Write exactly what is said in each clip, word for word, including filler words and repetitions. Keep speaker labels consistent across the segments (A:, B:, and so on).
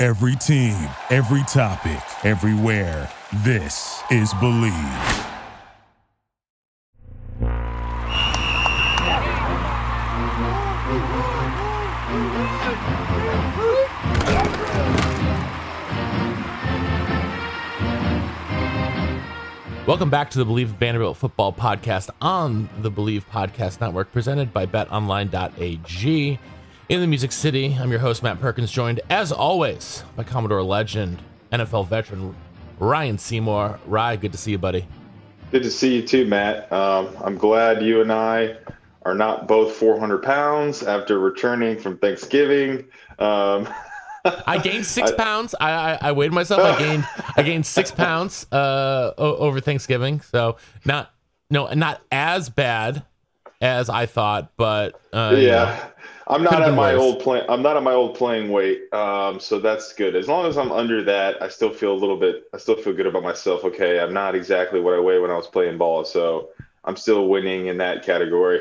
A: Every team, every topic, everywhere. This is Believe.
B: Welcome back to the Believe Vanderbilt Football Podcast on the Believe Podcast Network, presented by bet online dot a g. In the Music City, I'm your host, Matt Perkins, joined, as always, by Commodore legend, N F L veteran, Ryan Seymour. Ryan, good to see you, buddy.
C: Good to see you too, Matt. Um, I'm glad you and I are not both four hundred pounds after returning from Thanksgiving. Um,
B: I gained six I, pounds. I, I I weighed myself. I gained I gained six pounds uh, o- over Thanksgiving. So not no not as bad as I thought, but uh,
C: yeah,
B: you know,
C: I'm not at my
B: worse.
C: old play. I'm not at my old playing weight. Um, so that's good. As long as I'm under that, I still feel a little bit. I still feel good about myself. Okay, I'm not exactly what I weighed when I was playing ball, so I'm still winning in that category.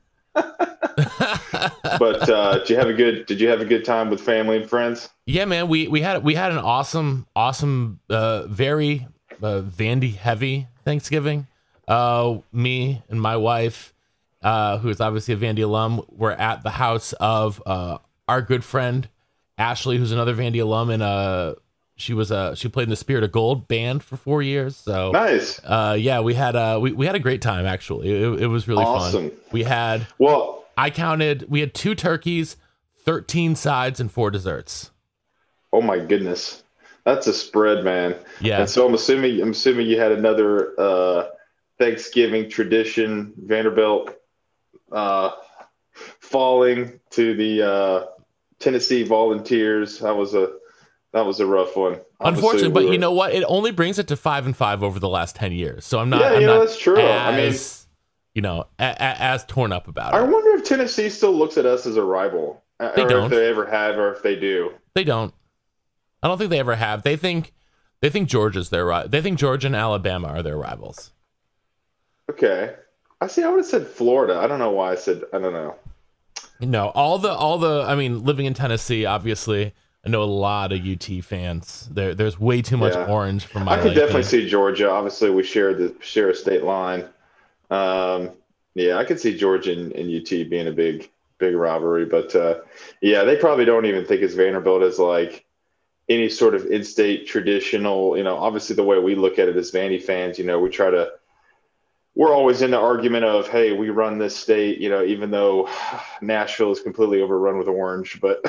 C: But uh, did you have a good? Did you have a good time with family and friends?
B: Yeah, man. We we had we had an awesome, awesome, uh, very uh, Vandy heavy Thanksgiving. Uh, me and my wife, uh, who is obviously a Vandy alum, were at the house of uh, our good friend Ashley, who's another Vandy alum, and uh, she was uh, she played in the Spirit of Gold band for four years. So
C: nice.
B: Uh, yeah, we had uh, we we had a great time actually. It, it was really
C: awesome.
B: fun. We had
C: well.
B: I counted, we had two turkeys, thirteen sides, and four desserts.
C: Oh my goodness. That's a spread, man.
B: Yeah.
C: And so I'm assuming I'm assuming you had another uh, Thanksgiving tradition, Vanderbilt uh, falling to the uh, Tennessee Volunteers. That was a that was a rough one.
B: Unfortunately, but
C: we were...
B: you know what? It only brings it to five and five over the last ten years. So I'm not.
C: Yeah,
B: I'm
C: you
B: not
C: know, that's true.
B: As,
C: I mean,
B: you know, a, a, as torn up about
C: I
B: it.
C: I wonder if Tennessee still looks at us as a rival,
B: They
C: or
B: don't.
C: if they ever have, or if they do.
B: They don't. I don't think they ever have. They think they think Georgia's their rival. They think Georgia and Alabama are their rivals.
C: Okay, I see. I would have said Florida. I don't know why I said. I don't know.
B: No, all the all the. I mean, living in Tennessee, obviously, I know a lot of U T fans. There, there's way too much
C: Yeah.
B: orange for my.
C: I could
B: liking.
C: definitely see Georgia. Obviously, we share the share a state line. Um, yeah, I could see Georgia and, and U T being a big, big rivalry. But uh, yeah, they probably don't even think it's Vanderbilt as like any sort of in-state traditional. You know, obviously the way we look at it as Vandy fans, you know, we try to. We're always in the argument of, hey, we run this state. You know, even though Nashville is completely overrun with orange, but.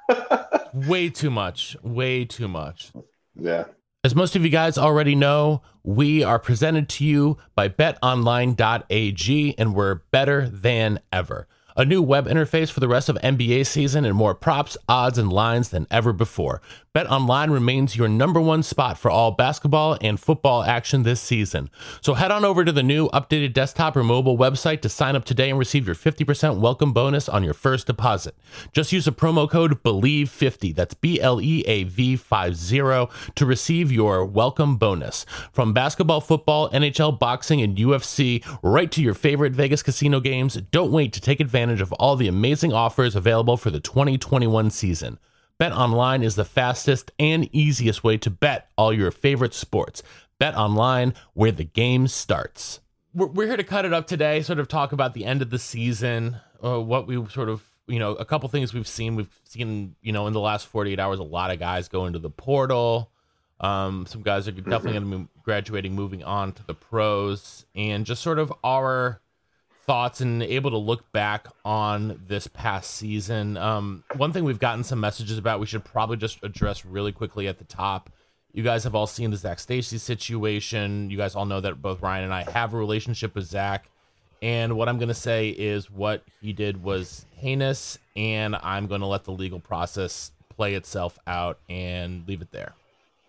B: Way too much. Way too much.
C: Yeah.
B: As most of you guys already know, we are presented to you by bet online dot a g, and we're better than ever. A new web interface for the rest of N B A season and more props, odds, and lines than ever before. BetOnline remains your number one spot for all basketball and football action this season. So head on over to the new updated desktop or mobile website to sign up today and receive your fifty percent welcome bonus on your first deposit. Just use the promo code believe fifty, that's B L E A V fifty, to receive your welcome bonus. From basketball, football, N H L, boxing, and U F C, right to your favorite Vegas casino games, don't wait to take advantage of all the amazing offers available for the twenty twenty-one season. BetOnline is the fastest and easiest way to bet all your favorite sports. BetOnline, where the game starts. We're, we're here to cut it up today, sort of talk about the end of the season, uh, what we sort of, you know, a couple things we've seen. We've seen, you know, in the last forty-eight hours, a lot of guys go into the portal. Um, some guys are definitely going to be graduating, moving on to the pros, and just sort of our thoughts and able to look back on this past season. Um, one thing we've gotten some messages about, we should probably just address really quickly at the top. You guys have all seen the Zach Stacey situation. You guys all know that both Ryan and I have a relationship with Zach. And what I'm going to say is what he did was heinous, and I'm going to let the legal process play itself out and leave it there.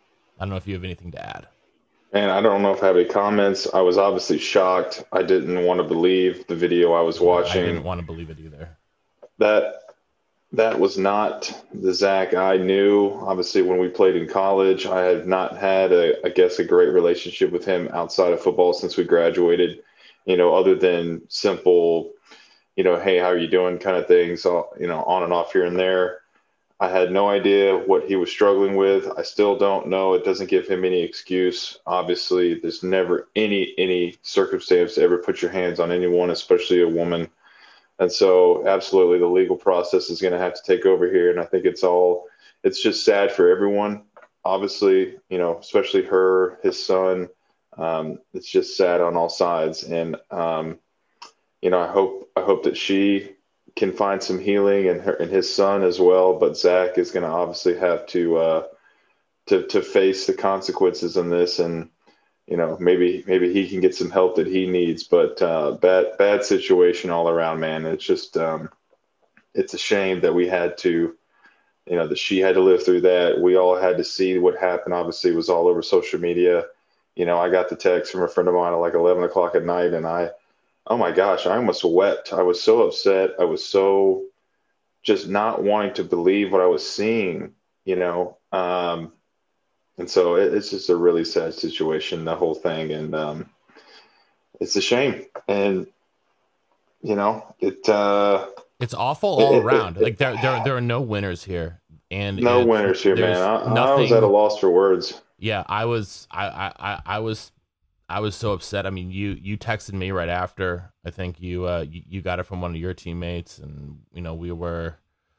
B: I don't know if you have anything to add.
C: And I don't know if I have any comments. I was obviously shocked. I didn't want to believe the video I was watching.
B: I didn't want to believe it either.
C: That that was not the Zach I knew. Obviously, when we played in college, I have not had, a, I guess, a great relationship with him outside of football since we graduated, you know, other than simple, you know, hey, how are you doing kind of things, you know, on and off here and there. I had no idea what he was struggling with. I still don't know. It doesn't give him any excuse. Obviously, there's never any any circumstance to ever put your hands on anyone, especially a woman. And so, absolutely, the legal process is going to have to take over here. And I think it's all, it's just sad for everyone. Obviously, you know, especially her, his son. Um, it's just sad on all sides. And, um, you know, I hope, I hope that she can find some healing and her and his son as well. But Zach is going to obviously have to, uh, to, to face the consequences in this. And, you know, maybe maybe he can get some help that he needs, but uh, bad bad situation all around, man. It's just um, it's a shame that we had to, you know, that she had to live through that. We all had to see what happened. Obviously, it was all over social media. You know, I got the text from a friend of mine at like eleven o'clock at night, and I, oh my gosh, I almost wept. I was so upset. I was so just not wanting to believe what I was seeing. You know. Um, And so it, it's just a really sad situation, the whole thing. And um, it's a shame. And, you know, it uh,
B: it's awful all
C: it,
B: around.
C: It, it,
B: like there, there, there are no winners here. And
C: no winners here, man. I,
B: nothing,
C: I was at a loss for words.
B: Yeah, I was, I, I, I was, I was so upset. I mean, you, you texted me right after. I think you, uh, you, you got it from one of your teammates, and you know we were.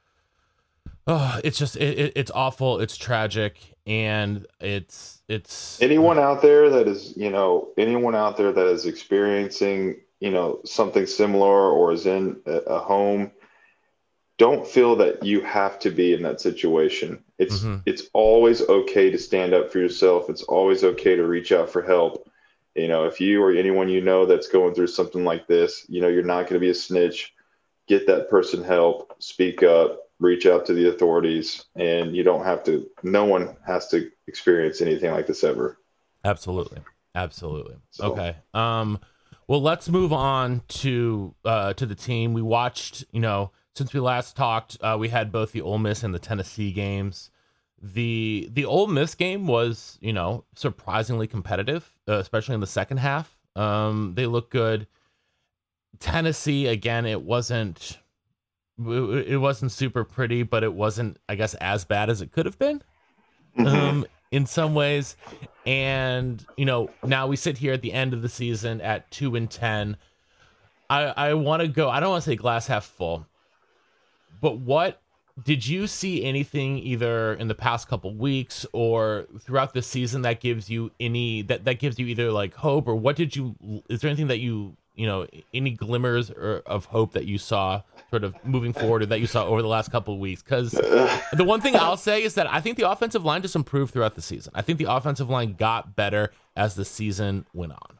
B: Oh, it's just it, it, it's awful. It's tragic, and it's it's
C: anyone out there that is, you know, anyone out there that is experiencing, you know, something similar or is in a, a home. Don't feel that you have to be in that situation. It's mm-hmm. it's always okay to stand up for yourself. It's always okay to reach out for help. You know, if you or anyone you know that's going through something like this, you know, you're not going to be a snitch. Get that person help. Speak up. Reach out to the authorities, and you don't have to, no one has to experience anything like this ever.
B: Absolutely. Absolutely. So. Okay. Um, well, let's move on to, uh, to the team. We watched, you know, since we last talked, uh, we had both the Ole Miss and the Tennessee games. The, the Ole Miss game was, you know, surprisingly competitive, uh, especially in the second half. Um, they look good. Tennessee, again, it wasn't, it wasn't super pretty, but it wasn't, I guess, as bad as it could have been um, in some ways. And, you know, now we sit here at the end of the season at two and ten. I, I want to go, I don't want to say glass half full, but what did you see anything either in the past couple weeks or throughout the season that gives you any, that, that gives you either like hope, or what did you, is there anything that you, you know, any glimmers or of hope that you saw sort of moving forward, or that you saw over the last couple of weeks? Because the one thing I'll say is that I think the offensive line just improved throughout the season. I think the offensive line got better as the season went on.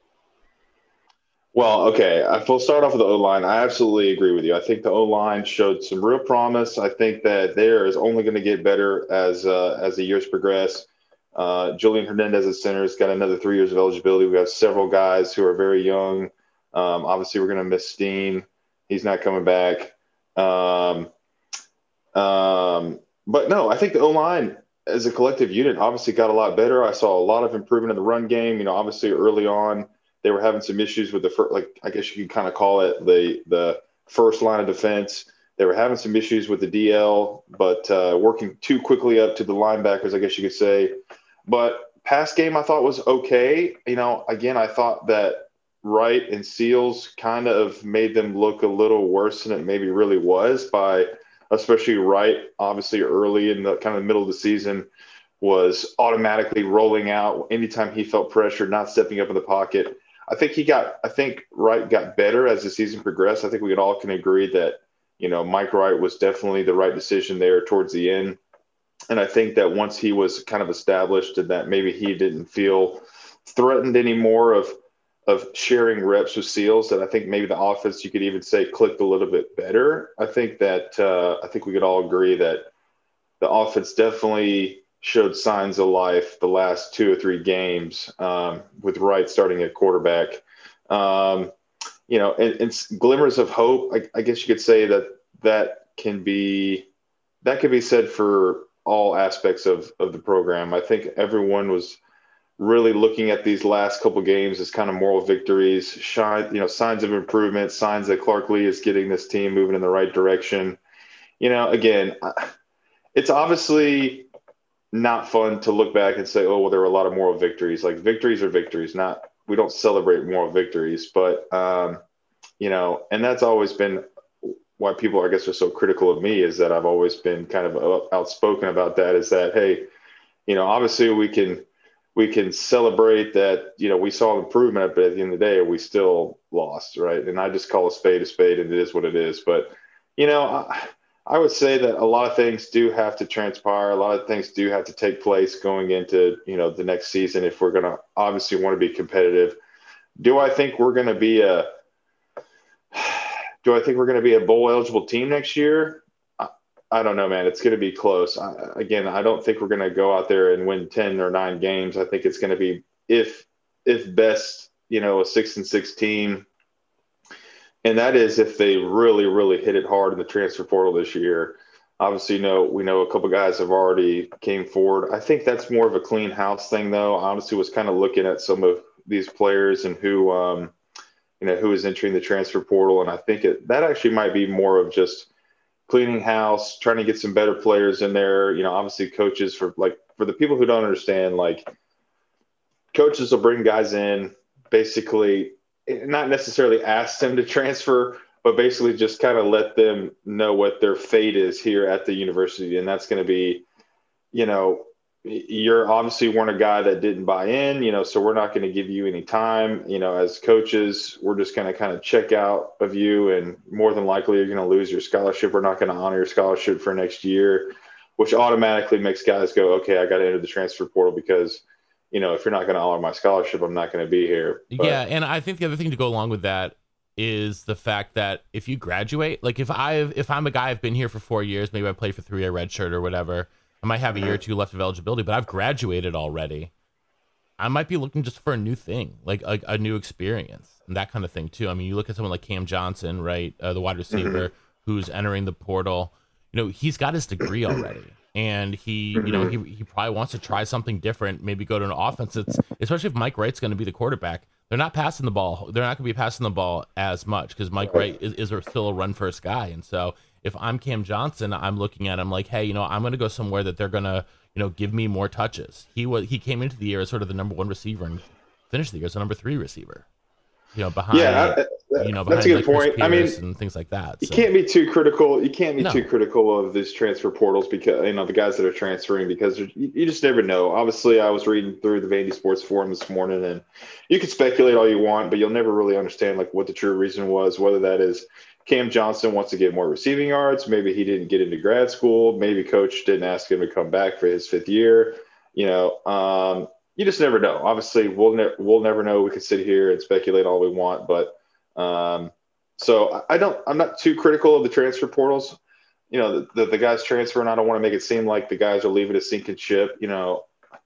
C: Well, okay, we'll start off with the O-line. I absolutely agree with you. I think the O-line showed some real promise. I think that there is only going to get better as uh, as the years progress. Uh, Julian Hernandez at center has got another three years of eligibility. We have several guys who are very young. Um, obviously, we're going to miss Steen. He's not coming back. Um, um, but, no, I think the O-line as a collective unit obviously got a lot better. I saw a lot of improvement in the run game. You know, obviously early on they were having some issues with the first, like I guess you could kind of call it the the first line of defense. They were having some issues with the D L, but uh, working too quickly up to the linebackers, I guess you could say. But pass game I thought was okay. You know, again, I thought that Wright and Seals kind of made them look a little worse than it maybe really was, by especially Wright, obviously early in the kind of middle of the season, was automatically rolling out anytime he felt pressure, not stepping up in the pocket. I think he got, I think Wright got better as the season progressed. I think we all can agree that, you know, Mike Wright was definitely the right decision there towards the end. And I think that once he was kind of established and that maybe he didn't feel threatened anymore of, of sharing reps with Seals, that I think maybe the offense, you could even say, clicked a little bit better. I think that, uh, I think we could all agree that the offense definitely showed signs of life the last two or three games, um, with Wright starting at quarterback. Um, you know, and, and glimmers of hope, I, I guess you could say that that can be, that could be said for all aspects of, of the program. I think everyone was really looking at these last couple games as kind of moral victories, shine, you know, signs of improvement, signs that Clark Lea is getting this team moving in the right direction. You know, again, I, it's obviously not fun to look back and say, oh, well, there were a lot of moral victories. Like victories are victories, not, we don't celebrate moral victories, but, um, you know, and that's always been why people, I guess, are so critical of me, is that I've always been kind of outspoken about that, is that, hey, you know, obviously we can, we can celebrate that, you know, we saw improvement, but at the end of the day, we still lost. Right. And I just call a spade a spade, and it is what it is. But, you know, I, I would say that a lot of things do have to transpire. A lot of things do have to take place going into, you know, the next season if we're going to obviously want to be competitive. Do I think we're going to be a do I think we're going to be a bowl eligible team next year? I, I don't know, man. It's going to be close. I, again, I don't think we're going to go out there and win ten or nine games. I think it's going to be, if if best, you know, a six and six team. And that is if they really, really hit it hard in the transfer portal this year. Obviously, you know, we know a couple guys have already came forward. I think that's more of a clean house thing, though. I honestly was kind of looking at some of these players and who, um, you know, who is entering the transfer portal. And I think it, that actually might be more of just cleaning house, trying to get some better players in there. You know, obviously coaches, for like, for the people who don't understand, like, coaches will bring guys in, basically not necessarily ask them to transfer, but basically just kind of let them know what their fate is here at the university. And that's going to be, you know, you're obviously weren't a guy that didn't buy in, you know, so we're not going to give you any time, you know, as coaches. We're just going to kind of check out of you, and more than likely you're going to lose your scholarship. We're not going to honor your scholarship for next year, which automatically makes guys go, okay, I got to enter the transfer portal, because, you know, if you're not going to honor my scholarship, I'm not going to be here. But,
B: yeah, and I think the other thing to go along with that is the fact that if you graduate, like if I've if I'm a guy, I've been here for four years, maybe I played for three, a red shirt or whatever, I might have a year or two left of eligibility, but I've graduated already. I might be looking just for a new thing, like a, a new experience and that kind of thing too. I mean, you look at someone like Cam Johnson, right, uh, the wide receiver mm-hmm. who's entering the portal. You know, he's got his degree already. And he, you know, he he probably wants to try something different, maybe go to an offense that's, especially if Mike Wright's going to be the quarterback, they're not passing the ball. They're not going to be passing the ball as much, because Mike Wright is, is still a run first guy. And so if I'm Cam Johnson, I'm looking at him like, hey, you know, I'm going to go somewhere that they're going to, you know, give me more touches. He was he came into the year as sort of the number one receiver and finished the year as the number three receiver. You know, behind, yeah, that, you know, behind
C: that's a good
B: like
C: point.
B: Chris
C: I mean,
B: and things like that.
C: You
B: so.
C: can't be too critical. You can't be
B: No.
C: too critical of these transfer portals, because, you know, the guys that are transferring, because you, you just never know. Obviously, I was reading through the Vandy Sports Forum this morning, and you can speculate all you want, but you'll never really understand like what the true reason was. Whether that is Cam Johnson wants to get more receiving yards, maybe he didn't get into grad school, maybe coach didn't ask him to come back for his fifth year. You know, um, you just never know. Obviously, we'll ne- we'll never know. We could sit here and speculate all we want, but. Um, so I don't, I'm not too critical of the transfer portals. You know, the, the, the guys transfer, and I don't want to make it seem like the guys are leaving a sinking ship. You know,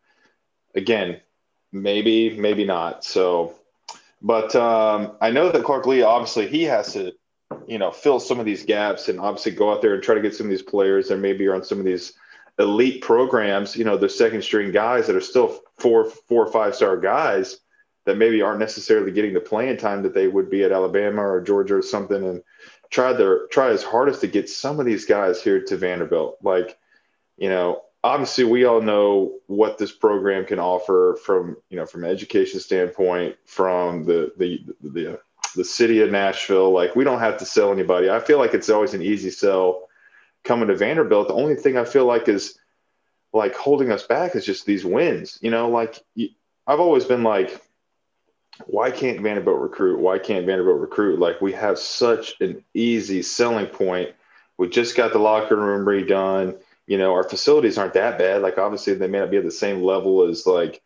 C: again, maybe, maybe not. So, but um, I know that Clark Lea, obviously he has to, you know, fill some of these gaps and obviously go out there and try to get some of these players that maybe are on some of these elite programs, you know, they're second string guys that are still four, four or five star guys that maybe aren't necessarily getting the playing time that they would be at Alabama or Georgia or something, and try their try as hardest to get some of these guys here to Vanderbilt. Like, you know, obviously we all know what this program can offer from, you know, from an education standpoint, from the the the the city of Nashville. Like, we don't have to sell anybody. I feel like it's always an easy sell coming to Vanderbilt. The only thing I feel like is like holding us back is just these wins. You know, like I've always been like, why can't Vanderbilt recruit? Why can't Vanderbilt recruit? Like, we have such an easy selling point. We just got the locker room redone. You know, our facilities aren't that bad. Like, obviously they may not be at the same level as like,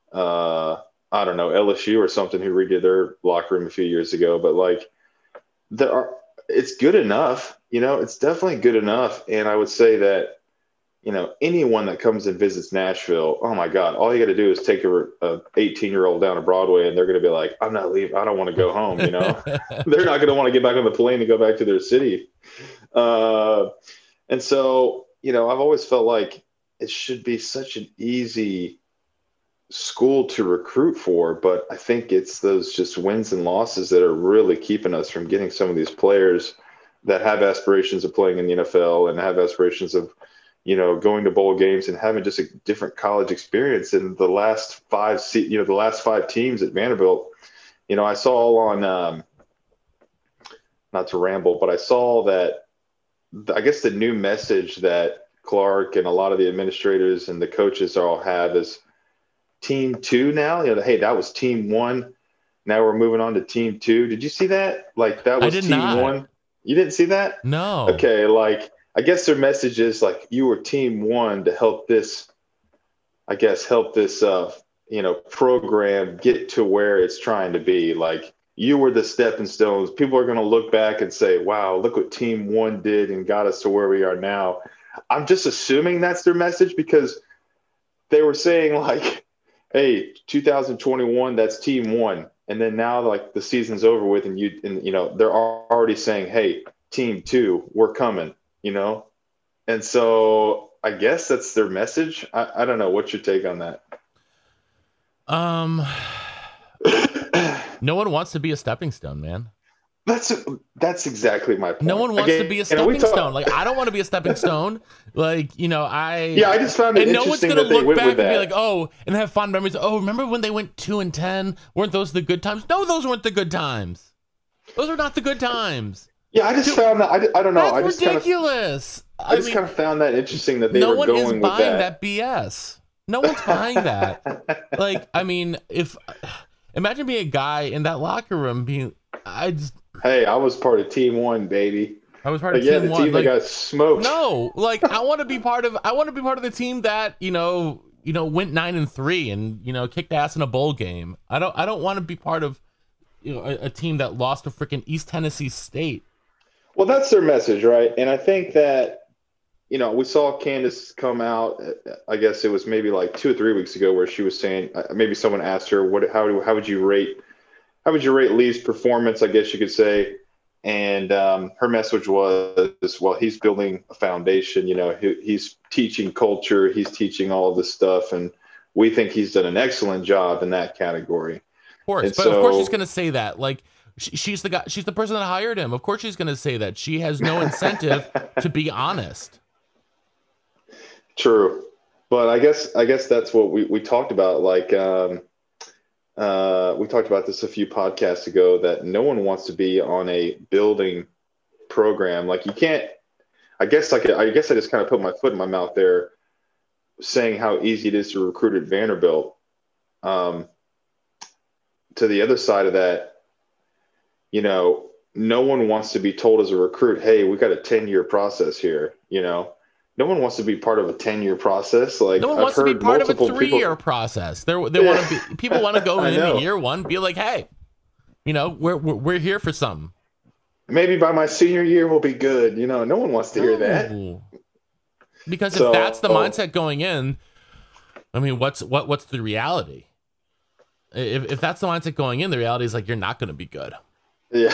C: uh, I don't know, L S U or something who redid their locker room a few years ago. But like, there are, it's good enough, you know, it's definitely good enough. And I would say that, you know, anyone that comes and visits Nashville, oh my God, all you got to do is take a, a eighteen year old down to Broadway and they're going to be like, I'm not leaving. I don't want to go home. You know, they're not going to want to get back on the plane and go back to their city. Uh, and so, you know, I've always felt like it should be such an easy school to recruit for, but I think it's those just wins and losses that are really keeping us from getting some of these players that have aspirations of playing in the N F L and have aspirations of, you know, going to bowl games and having just a different college experience. And the last five, se- you know, the last five teams at Vanderbilt, you know, I saw on, um, not to ramble, but I saw that, I guess the new message that Clark and a lot of the administrators and the coaches all have is team two now. You know, hey, that was team one. Now we're moving on to team two. Did you see that? Like that was team
B: not.
C: one. You didn't see that?
B: No.
C: Okay. Like, I guess their message is like, you were team one to help this, I guess, help this, uh, you know, program get to where it's trying to be. Like, you were the stepping stones. People are going to look back and say, wow, look what team one did and got us to where we are now. I'm just assuming that's their message because they were saying like, hey, two thousand twenty-one, that's team one. And then now like the season's over with and you, and you know, they're already saying, hey, team two, we're coming, you know? And so I guess that's their message. I, I don't know. What's your take on that?
B: Um, no one wants to be a stepping stone, man.
C: That's that's exactly my point.
B: No one wants
C: Again,
B: to be a stepping
C: talk-
B: stone. Like I don't want to be a stepping stone. Like you know, I
C: yeah, I just found it
B: and no one's
C: interesting
B: gonna
C: that they
B: look
C: went
B: back
C: with
B: and
C: that.
B: be like, oh, and have fond memories. Oh, remember when they went two and ten? Weren't those the good times? No, those weren't the good times. Those are not the good times.
C: Yeah, I just
B: Dude,
C: found that. I, I don't know.
B: That's
C: I just
B: ridiculous.
C: Kind of, I, I just
B: mean,
C: kind of found that interesting that they
B: no
C: were
B: one
C: going
B: is
C: with
B: buying
C: that.
B: that B S. No one's buying that. Like, I mean, if imagine being a guy in that locker room being, I just.
C: Hey, I was part of Team One, baby.
B: I was part
C: like,
B: of
C: yeah,
B: Team
C: the
B: One.
C: team
B: Like,
C: that got smoked.
B: no, like I want to be part of. I want to be part of the team that you know, you know, went nine and three and you know kicked ass in a bowl game. I don't. I don't want to be part of, you know, a, a team that lost to freaking East Tennessee State.
C: Well, that's their message, right? And I think that, you know, we saw Candace come out. I guess it was maybe like two or three weeks ago, where she was saying, uh, maybe someone asked her, "What? How do? How would you rate? How would you rate Lee's performance?" I guess you could say. And um, her message was, well, he's building a foundation. You know, he, he's teaching culture. He's teaching all of this stuff, and we think he's done an excellent job in that category.
B: Of course,
C: and
B: but
C: so,
B: of course she's going to say that. Like she, she's the guy. She's the person that hired him. Of course she's going to say that. She has no incentive to be honest.
C: True, but I guess I guess that's what we, we talked about. Like um, uh, we talked about this a few podcasts ago. That no one wants to be on a building program. Like you can't. I guess like I guess I just kind of put my foot in my mouth there, saying how easy it is to recruit at Vanderbilt. Um, to the other side of that, you know, no one wants to be told as a recruit, "Hey, we got a ten-year process here." You know. No one wants to be part of a ten-year process. Like
B: no one
C: I've
B: wants to be
C: heard
B: part of a
C: multiple
B: three-year
C: people-
B: process. They they want to be. People want to go
C: I
B: in
C: know.
B: year one, be like, hey, you know, we're we're, we're here for something.
C: Maybe by my senior year we'll be good. You know, no one wants to hear that.
B: No. Because
C: So-
B: if that's the
C: oh.
B: mindset going in, I mean, what's what what's the reality? If if that's the mindset going in, the reality is like you're not going to be good.
C: Yeah.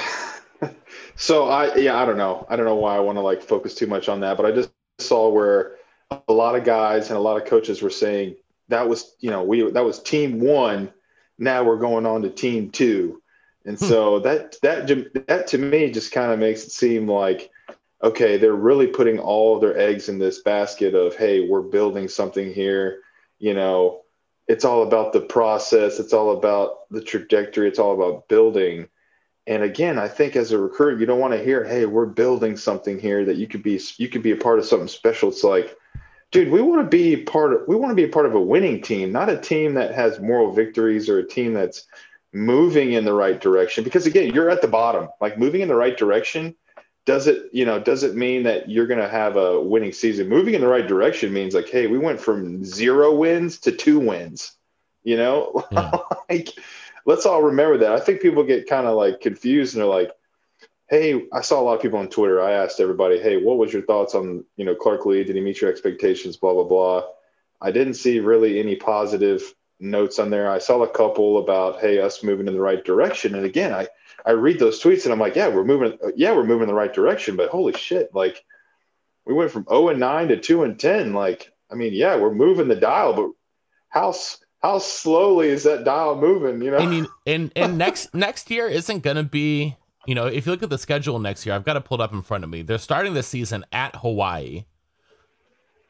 C: So I yeah I don't know I don't know why I want to like focus too much on that, but I just saw where a lot of guys and a lot of coaches were saying that was you know we that was team one. Now we're going on to team two, and so that that that to me just kind of makes it seem like, okay, they're really putting all of their eggs in this basket of, hey, we're building something here. You know, it's all about the process. It's all about the trajectory. It's all about building. And again, I think as a recruiter, you don't want to hear, hey, we're building something here that you could be, you could be a part of something special. It's like, dude, we want to be part of, we want to be a part of a winning team, not a team that has moral victories or a team that's moving in the right direction. Because again, you're at the bottom. Like moving in the right direction, does it, you know, does it mean that you're going to have a winning season? Moving in the right direction means like, hey, we went from zero wins to two wins, you know,
B: Yeah.
C: like let's all remember that. I think people get kind of like confused and they're like, hey, I saw a lot of people on Twitter. I asked everybody, hey, what was your thoughts on, you know, Clark Lea? Did he meet your expectations? Blah, blah, blah. I didn't see really any positive notes on there. I saw a couple about, hey, us moving in the right direction. And again, I, I read those tweets and I'm like, yeah, we're moving. Yeah, we're moving in the right direction. But holy shit, like we went from oh and nine to two and ten. Like, I mean, yeah, we're moving the dial, but how how slowly is that dial moving? You know,
B: I mean, and and next next year isn't going to be, you know, if you look at the schedule next year, I've got it pulled up in front of me. They're starting the season at Hawaii.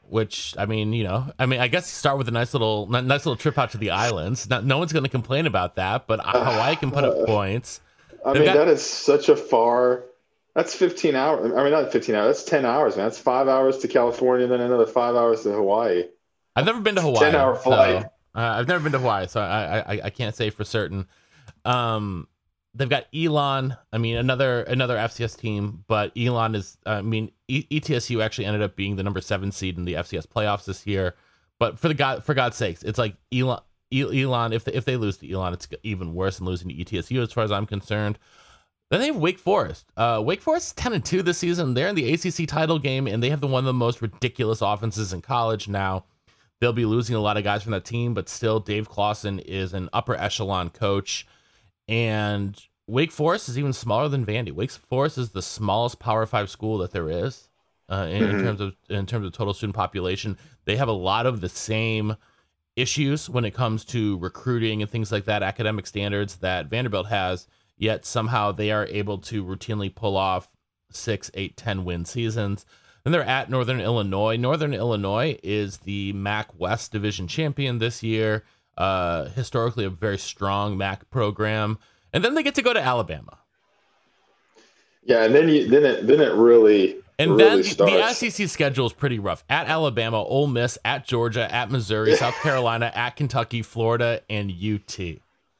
B: which, I mean, you know, I mean, I guess you start with a nice little, nice little trip out to the islands. No, no one's going to complain about that, but Hawaii can put up points.
C: I They've mean, got, that is such a far. That's fifteen hours. I mean, not fifteen hours. That's ten hours, man. That's five hours to California, and then another five hours to Hawaii.
B: I've never been to Hawaii.
C: Ten hour flight.
B: So, uh, I've never been to Hawaii, so I, I I can't say for certain. Um, they've got Elon. I mean, another another F C S team, but Elon is. I mean, e- E T S U actually ended up being the number seven seed in the F C S playoffs this year. But for the God, for God's sakes, it's like Elon. Elon, if they, if they lose to Elon, it's even worse than losing to E T S U, as far as I'm concerned. Then they have Wake Forest. Uh, Wake Forest is ten and two this season. They're in the A C C title game, and they have the one of the most ridiculous offenses in college now. They'll be losing a lot of guys from that team, but still, Dave Clawson is an upper echelon coach. And Wake Forest is even smaller than Vandy. Wake Forest is the smallest Power Five school that there is uh, in, mm-hmm. in terms of in terms of total student population. They have a lot of the same issues when it comes to recruiting and things like that, academic standards that Vanderbilt has, yet somehow they are able to routinely pull off six, eight, ten win seasons. Then they're at Northern Illinois. Northern Illinois is the M A C West Division champion this year, uh, historically a very strong M A C program. And then they get to go to Alabama.
C: Yeah, and then you then it then it really
B: And
C: really
B: then
C: starts.
B: the S E C schedule is pretty rough. At Alabama, Ole Miss, at Georgia, at Missouri, South Carolina, at Kentucky, Florida, and U T.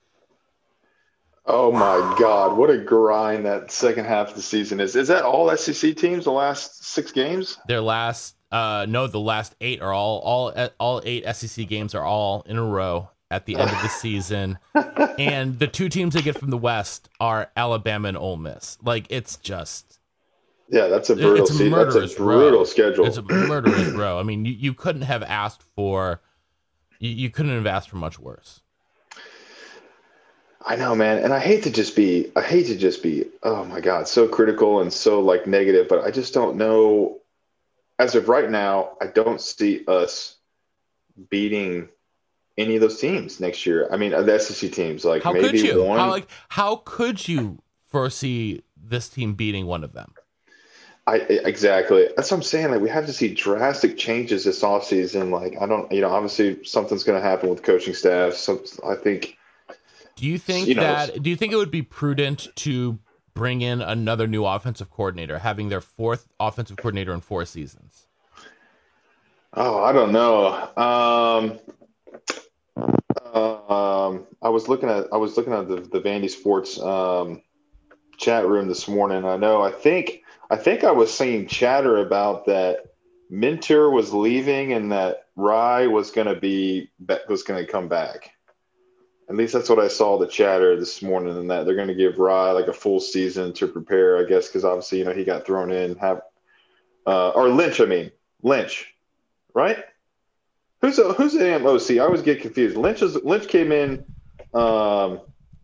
C: Oh my God, what a grind that second half of the season is. Is that all S E C teams, the last six games?
B: Their last, uh, no, the last eight are all, all, all eight S E C games are all in a row at the end of the season. And the two teams they get from the West are Alabama and Ole Miss. Like, it's just.
C: Yeah, that's a brutal,
B: it's a
C: se- that's a brutal
B: row.
C: schedule.
B: It's a murderous row. I mean, you, you couldn't have asked for, you, you couldn't have asked for much worse.
C: I know, man. And I hate to just be, I hate to just be, oh my God, so critical and so like negative, but I just don't know. As of right now, I don't see us beating any of those teams next year. I mean, the S E C teams, like
B: how
C: maybe
B: could you?
C: one.
B: How, like, how could you foresee this team beating one of them?
C: I exactly. That's what I'm saying. Like, we have to see drastic changes this offseason. Like, I don't, you know, obviously something's going to happen with coaching staff. So I think.
B: Do you think
C: you know,
B: that? Do you think it would be prudent to bring in another new offensive coordinator, having their fourth offensive coordinator in four seasons?
C: Oh, I don't know. Um, uh, um, I was looking at I was looking at the the Vandy Sports um, chat room this morning. I know. I think I think I was seeing chatter about that Minter was leaving and that Rye was going to be was going to come back. At least that's what I saw the chatter this morning, and that they're going to give Rye like a full season to prepare, I guess, because obviously, you know, he got thrown in. Have uh, or Lynch, I mean Lynch, right? Who's a, who's the O C? I always get confused. Lynch is Lynch came in. Um,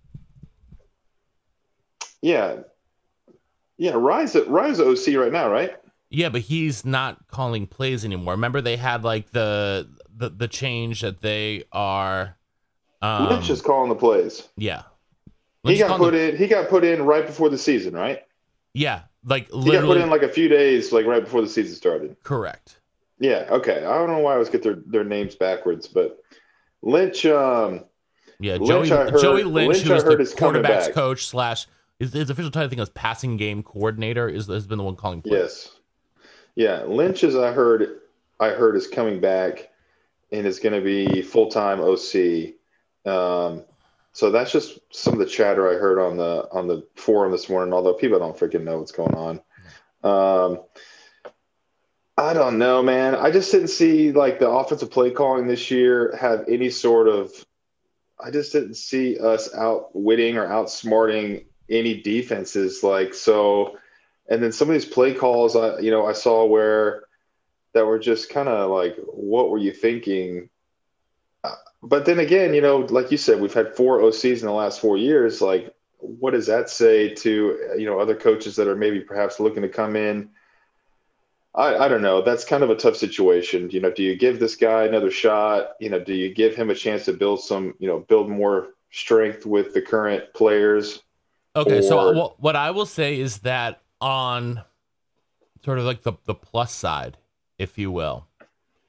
C: yeah, yeah. Rye's Rye's O C right now, right?
B: Yeah, but he's not calling plays anymore. Remember, they had like the the the change that they are. Um,
C: Lynch is calling the plays.
B: Yeah,
C: Lynch he got put
B: the,
C: in. He got put in right before the season, right?
B: Yeah, like
C: literally, he got put in like a few days, like right before the season started.
B: Correct.
C: Yeah. Okay. I don't know why I always get their, their names backwards, but Lynch. Um,
B: yeah,
C: Lynch,
B: Joey
C: heard,
B: Joey Lynch,
C: Lynch
B: who is the
C: is
B: quarterbacks coach slash his, his official title, I think, is passing game coordinator. Is has been the one calling plays.
C: Yes. Yeah, Lynch, as I heard, I heard is coming back, and is going to be full time O C. Um, so that's just some of the chatter I heard on the on the forum this morning. Although people don't freaking know what's going on. Um, I don't know, man. I just didn't see like the offensive play calling this year have any sort of. I just didn't see us outwitting or outsmarting any defenses. Like so, and then some of these play calls, I you know I saw where that were just kind of like, what were you thinking? But then again, you know, like you said, we've had four O Cs in the last four years. Like, what does that say to, you know, other coaches that are maybe perhaps looking to come in? I, I don't know. That's kind of a tough situation. You know, do you give this guy another shot? You know, do you give him a chance to build some, you know, build more strength with the current players?
B: Okay,
C: or...
B: so what I will say is that on sort of like the, the plus side, if you will,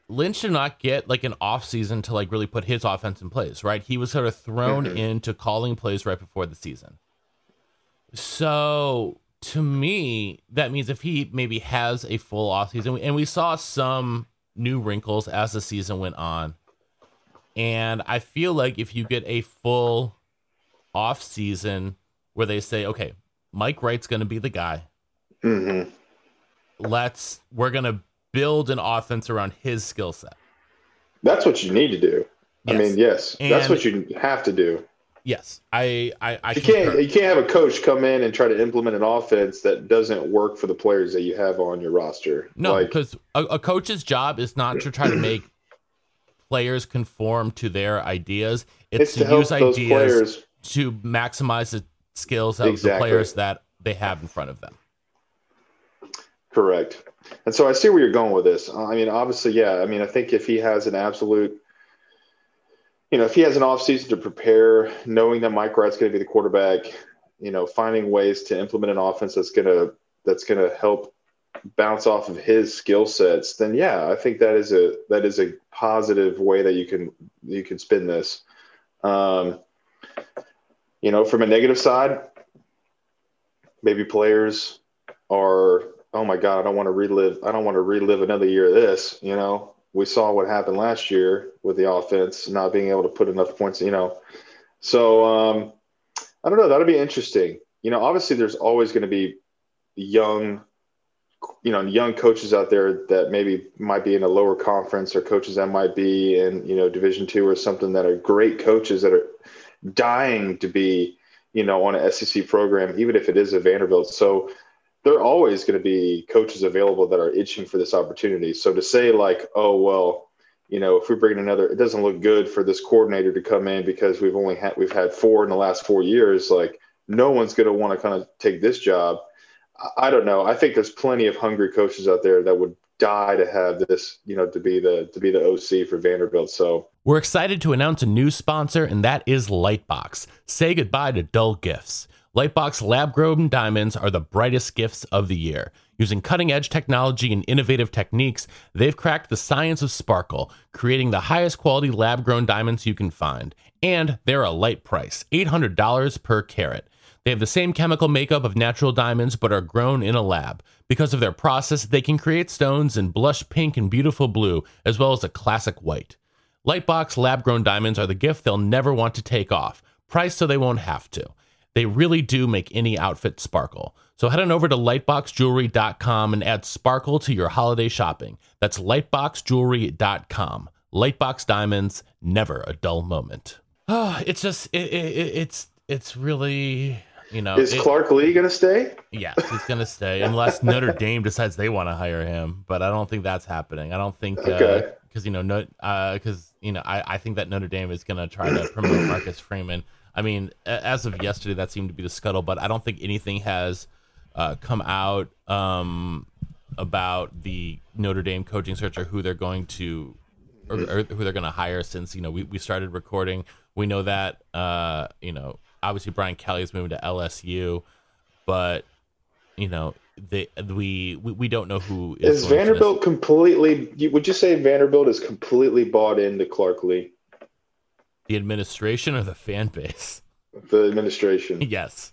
B: Lynch did not get like an off season to like really put his offense in place, right? He was sort of thrown mm-hmm. into calling plays right before the season. So to me, that means if he maybe has a full off season, and we saw some new wrinkles as the season went on. And I feel like if you get a full off season where they say, okay, Mike Wright's going to be the guy.
C: Mm-hmm.
B: Let's, we're going to build an offense around his skill set.
C: That's what you need to do. Yes. I mean, yes, and that's what you have to do.
B: Yes, I, I, I
C: you can't, you can't have a coach come in and try to implement an offense that doesn't work for the players that you have on your roster.
B: No, because like, a, a coach's job is not to try to make players conform to their ideas. It's, it's to, to use ideas players. to maximize the skills of exactly. the players that they have in front of them.
C: Correct. And so I see where you're going with this. I mean, obviously, yeah. I mean, I think if he has an absolute, you know, if he has an offseason to prepare, knowing that Mike Wright's going to be the quarterback, you know, finding ways to implement an offense that's going to that's going to help bounce off of his skill sets, then yeah, I think that is a that is a positive way that you can you can spin this. Um, you know, from a negative side, maybe players are, oh my God, I don't want to relive. I don't want to relive another year of this. You know, we saw what happened last year with the offense not being able to put enough points. You know, so um, I don't know. That'll be interesting. You know, obviously, there's always going to be young, you know, young coaches out there that maybe might be in a lower conference, or coaches that might be in, you know, Division two or something, that are great coaches that are dying to be, you know, on an S E C program, even if it is a Vanderbilt. So there are always going to be coaches available that are itching for this opportunity. So to say like, oh, well, you know, if we bring in another, it doesn't look good for this coordinator to come in because we've only had, we've had four in the last four years. Like, no one's going to want to kind of take this job. I don't know. I think there's plenty of hungry coaches out there that would die to have this, you know, to be the to be the O C for Vanderbilt. So
B: we're excited to announce a new sponsor, and that is Lightbox. Say goodbye to dull gifts. Lightbox lab-grown diamonds are the brightest gifts of the year. Using cutting-edge technology and innovative techniques, they've cracked the science of sparkle, creating the highest quality lab-grown diamonds you can find. And they're a light price, eight hundred dollars per carat. They have the same chemical makeup of natural diamonds, but are grown in a lab. Because of their process, they can create stones in blush pink and beautiful blue, as well as a classic white. Lightbox lab-grown diamonds are the gift they'll never want to take off, priced so they won't have to. They really do make any outfit sparkle. So head on over to lightbox jewelry dot com and add sparkle to your holiday shopping. That's lightbox jewelry dot com. Lightbox diamonds, never a dull moment. Oh, it's just, it, it, it's, it's really... You know,
C: is it, Clark Lee going to stay?
B: Yes, he's going to stay unless Notre Dame decides they want to hire him. But I don't think that's happening. I don't think because
C: okay.
B: uh, you know, no, because uh, you know, I, I think that Notre Dame is going to try to promote Marcus Freeman. I mean, as of yesterday, that seemed to be the scuttle. But I don't think anything has uh, come out um, about the Notre Dame coaching search or who they're going to or, or who they're going to hire. Since you know we, we started recording, we know that uh, you know. Obviously, Brian Kelly is moving to L S U, but you know, they we we, we don't know who
C: is, is Vanderbilt completely. Would you say Vanderbilt is completely bought into Clark Lee?
B: The administration or the fan base?
C: The administration.
B: Yes.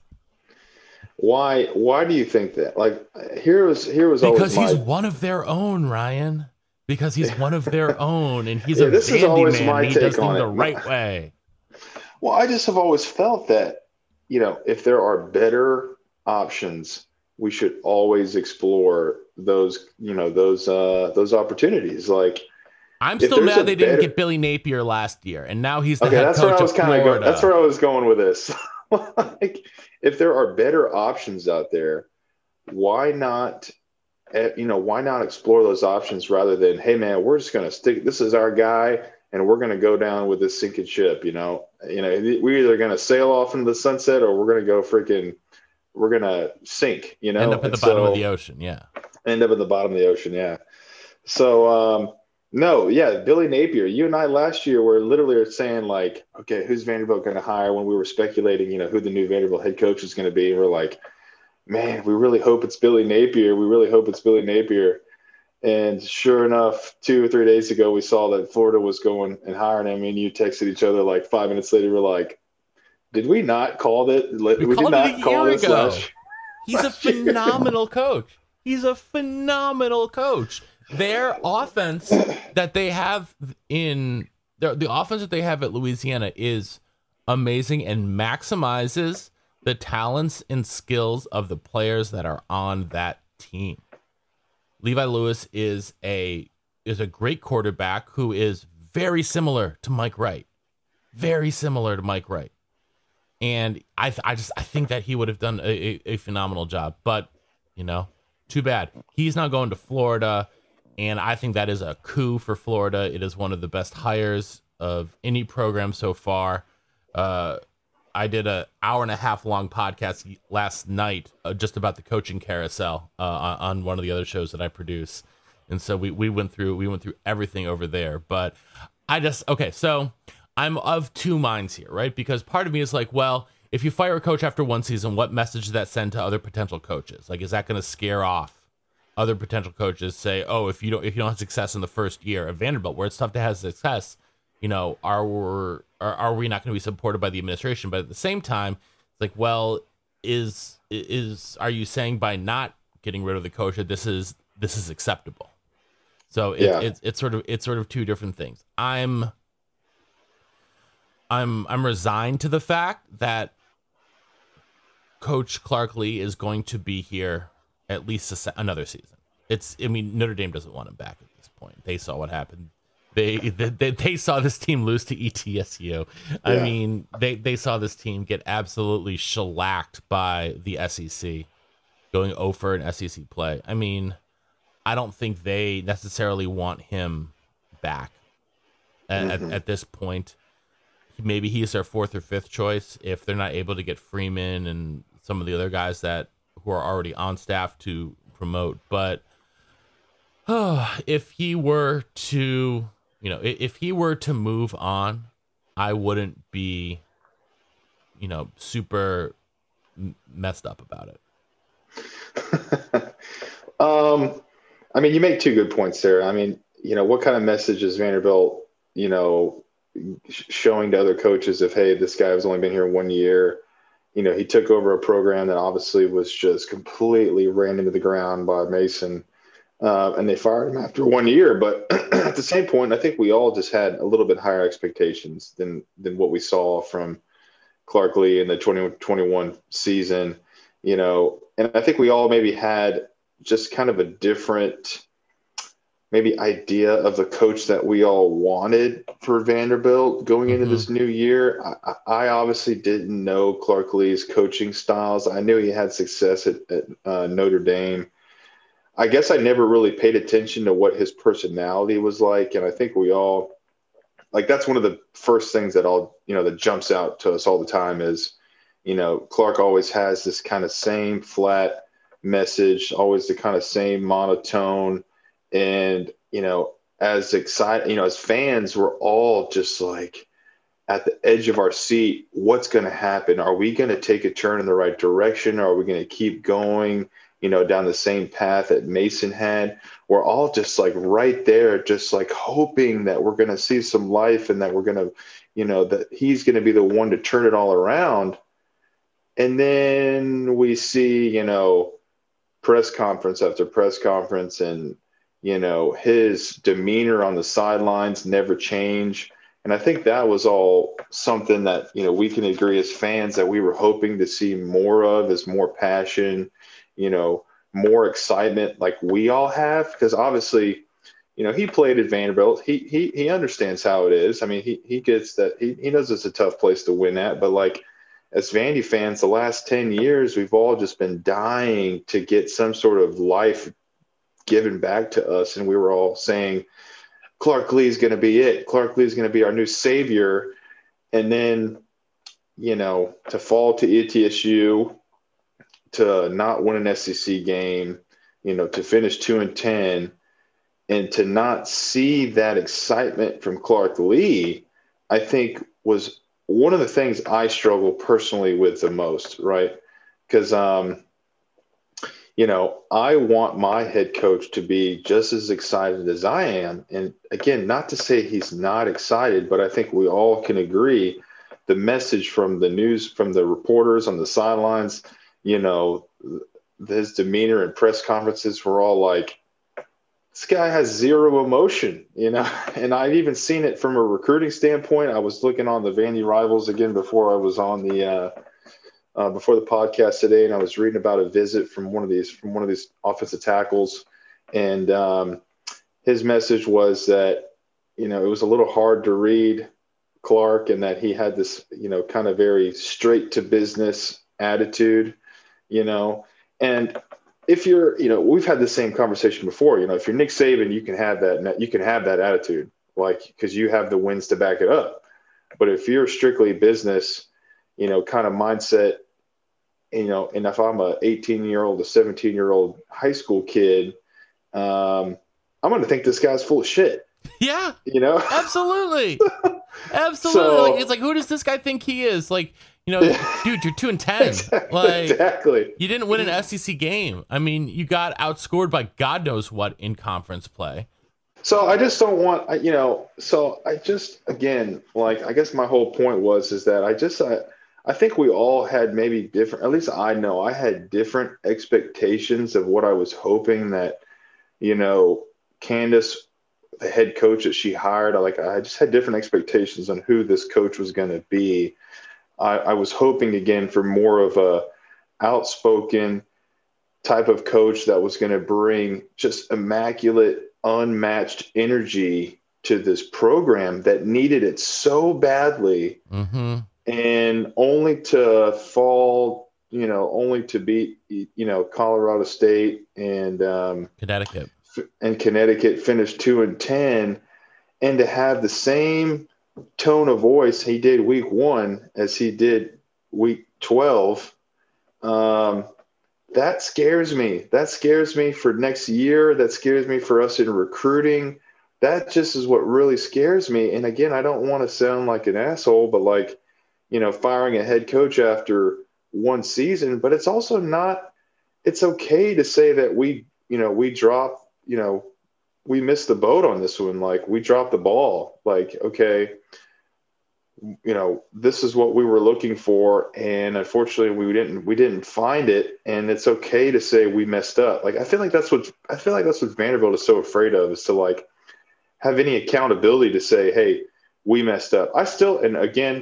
C: Why? Why do you think that? Like, here was here was
B: because
C: always
B: he's
C: my...
B: one of their own, Ryan. Because he's one of their own, and he's yeah, a
C: this is always
B: man.
C: My
B: he
C: take
B: does
C: on
B: things
C: it.
B: the right way.
C: Well, I just have always felt that, you know, if there are better options, we should always explore those, you know, those uh, those opportunities. Like,
B: I'm still mad they better... didn't get Billy Napier last year, and now he's the
C: okay,
B: head
C: that's
B: coach
C: where I was
B: of
C: kind
B: Florida.
C: of go- That's where I was going with this. Like, if there are better options out there, why not? You know, why not explore those options rather than, hey, man, we're just going to stick. This is our guy. And we're going to go down with this sinking ship, you know. You know, we're either going to sail off into the sunset, or we're going to go freaking, we're going to sink, you know.
B: End up at
C: and
B: the
C: so,
B: bottom of the ocean, yeah.
C: End up at the bottom of the ocean, yeah. So, um, no, yeah, Billy Napier. You and I last year were literally saying like, okay, who's Vanderbilt going to hire? When we were speculating, you know, who the new Vanderbilt head coach is going to be, and we're like, man, we really hope it's Billy Napier. We really hope it's Billy Napier. And sure enough, two or three days ago, we saw that Florida was going and hiring him. And you texted each other like five minutes later. We're like, "Did we not call it?
B: We,
C: we
B: called
C: did
B: it
C: not
B: a
C: call
B: year
C: this
B: ago.
C: last,
B: He's
C: last
B: a
C: year.
B: phenomenal coach. He's a phenomenal coach. Their offense that they have in the, the offense that they have at Louisiana is amazing and maximizes the talents and skills of the players that are on that team. Levi Lewis is a is a great quarterback who is very similar to Mike Wright. Very similar to Mike Wright. And I I just I think that he would have done a, a, a phenomenal job. But, you know, too bad. He's not going to Florida, and I think that is a coup for Florida. It is one of the best hires of any program so far. Uh, I did a hour and a half long podcast last night uh, just about the coaching carousel uh, on, on one of the other shows that I produce, and so we we went through we went through everything over there. But I just okay, so I'm of two minds here, right? Because part of me is like, well, if you fire a coach after one season, what message does that send to other potential coaches? Like, is that going to scare off other potential coaches? Say, oh, if you don't if you don't have success in the first year at Vanderbilt, where it's tough to have success, you know, are we are, are we not going to be supported by the administration? But at the same time, it's like, well, is is are you saying by not getting rid of the coach that this is this is acceptable? So it,
C: Yeah.
B: it's it's sort of it's sort of two different things. I'm I'm I'm resigned to the fact that Coach Clark Lea is going to be here at least a se- another season. It's I mean Notre Dame doesn't want him back at this point. They saw what happened. They they, they saw this team lose to E T S U. I
C: Yeah.
B: mean, they, they saw this team get absolutely shellacked by the S E C, going oh for in S E C play. I mean, I don't think they necessarily want him back at,
C: Mm-hmm.
B: at, at this point. Maybe he's their fourth or fifth choice if they're not able to get Freeman and some of the other guys that who are already on staff to promote. But oh, if he were to, you know, if he were to move on, I wouldn't be, you know, super m- messed up about it.
C: um, I mean, you make two good points there. I mean, you know, what kind of message is Vanderbilt, you know, sh- showing to other coaches if, hey, this guy has only been here one year. You know, he took over a program that obviously was just completely ran into the ground by Mason. Uh, and they fired him after one year. But at the same point, I think we all just had a little bit higher expectations than than what we saw from Clark Lea in the twenty twenty-one season. You know, and I think we all maybe had just kind of a different maybe idea of the coach that we all wanted for Vanderbilt going into
B: Mhm.
C: this new year. I, I obviously didn't know Clark Lea's coaching styles. I knew he had success at, at uh, Notre Dame. I guess I never really paid attention to what his personality was like. And I think we all, like, that's one of the first things that all, you know, that jumps out to us all the time is, you know, Clark always has this kind of same flat message, always the kind of same monotone. And, you know, as excited, you know, as fans, we're all just like at the edge of our seat. What's going to happen? Are we going to take a turn in the right direction? Or are we going to keep going, you know, down the same path that Mason had? We're all just like right there, just like hoping that we're going to see some life and that we're going to, you know, that he's going to be the one to turn it all around. And then we see, you know, press conference after press conference and, you know, his demeanor on the sidelines never change. And I think that was all something that, you know, we can agree as fans that we were hoping to see more of, is more passion, you know, more excitement like we all have. Because obviously, you know, he played at Vanderbilt. He he he understands how it is. I mean, he he gets that. He, he knows it's a tough place to win at. But like, as Vandy fans, the last ten years, we've all just been dying to get some sort of life given back to us. And we were all saying, Clark Lea is going to be it. Clark Lea is going to be our new savior. And then, you know, to fall to E T S U, to not win an S E C game, you know, to finish two and ten, and to not see that excitement from Clark Lea, I think was one of the things I struggle personally with the most, right? Because, um, you know, I want my head coach to be just as excited as I am. And again, not to say he's not excited, but I think we all can agree the message from the news, from the reporters on the sidelines, you know, his demeanor in press conferences were all like, this guy has zero emotion, you know, and I've even seen it from a recruiting standpoint. I was looking on the Vandy Rivals again before I was on the, uh, Uh, before the podcast today, and I was reading about a visit from one of these from one of these offensive tackles, and um, his message was that, you know, it was a little hard to read Clark, and that he had this, you know, kind of very straight to business attitude, you know, and if you're, you know, we've had the same conversation before, you know, if you're Nick Saban, you can have that, you can have that attitude, like, because you have the wins to back it up. But if you're strictly business, you know, kind of mindset, you know, and if I'm a eighteen year old, a seventeen year old high school kid, um, I'm going to think this guy's full of shit.
B: Yeah,
C: you know,
B: absolutely. Absolutely.
C: So,
B: like, it's like, who does this guy think he is? Like, you know, dude, you're two and ten.
C: Exactly,
B: like,
C: exactly.
B: You didn't win an S E C game. I mean, you got outscored by God knows what in conference play.
C: So I just don't want, you know, so I just, again, like, I guess my whole point was, is that I just, I, I think we all had maybe different, at least I know I had different expectations of what I was hoping that, you know, Candace, the head coach that she hired, I like, I just had different expectations on who this coach was going to be. I, I was hoping again for more of a outspoken type of coach that was going to bring just immaculate, unmatched energy to this program that needed it so badly.
B: Mm-hmm.
C: And only to fall, you know, only to beat, you know, Colorado State and um,
B: Connecticut
C: and Connecticut finished two and ten, and to have the same tone of voice he did week one as he did week twelve, um, that scares me. That scares me for next year. That scares me for us in recruiting. That just is what really scares me. And again, I don't want to sound like an asshole, but like, you know, firing a head coach after one season, but it's also not, it's okay to say that we, you know, we dropped, you know, we missed the boat on this one. Like, we dropped the ball. Like, okay, you know, this is what we were looking for. And unfortunately we didn't, we didn't find it. And it's okay to say we messed up. Like, I feel like that's what, I feel like that's what Vanderbilt is so afraid of, is to like have any accountability to say, hey, we messed up. I still, and again,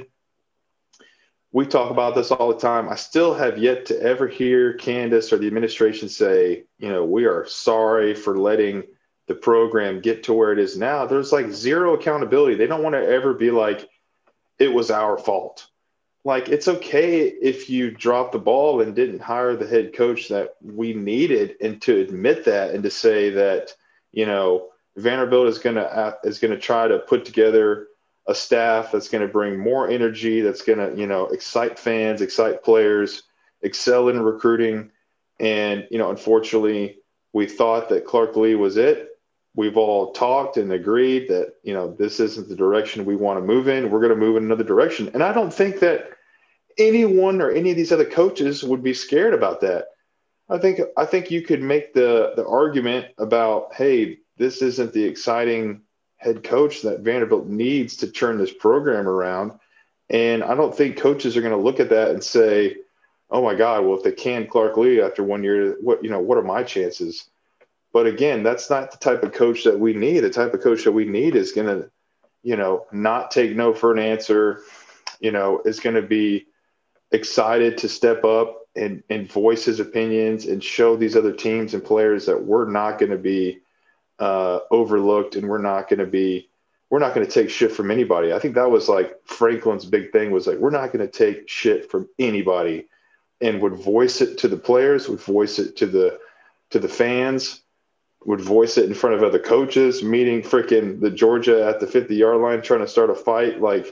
C: we talk about this all the time. I still have yet to ever hear Candace or the administration say, you know, we are sorry for letting the program get to where it is now. There's like zero accountability. They don't want to ever be like, it was our fault. Like, it's okay if you dropped the ball and didn't hire the head coach that we needed, and to admit that and to say that, you know, Vanderbilt is going to, is going to try to put together a staff that's going to bring more energy, that's going to, you know, excite fans, excite players, excel in recruiting. And, you know, unfortunately, we thought that Clark Lea was it. We've all talked and agreed that, you know, this isn't the direction we want to move in. We're going to move in another direction. And I don't think that anyone or any of these other coaches would be scared about that. I think, I think you could make the, the argument about, hey, this isn't the exciting head coach that Vanderbilt needs to turn this program around. And I don't think coaches are going to look at that and say, oh my God, well, if they can Clark Lea after one year, what, you know, what are my chances? But again, that's not the type of coach that we need. The type of coach that we need is going to, you know, not take no for an answer, you know, is going to be excited to step up and, and voice his opinions and show these other teams and players that we're not going to be uh, overlooked, and we're not going to be, we're not going to take shit from anybody. I think that was like Franklin's big thing, was like, we're not going to take shit from anybody, and would voice it to the players, would voice it to the, to the fans, would voice it in front of other coaches, meeting freaking the Georgia at the fifty yard line, trying to start a fight. Like,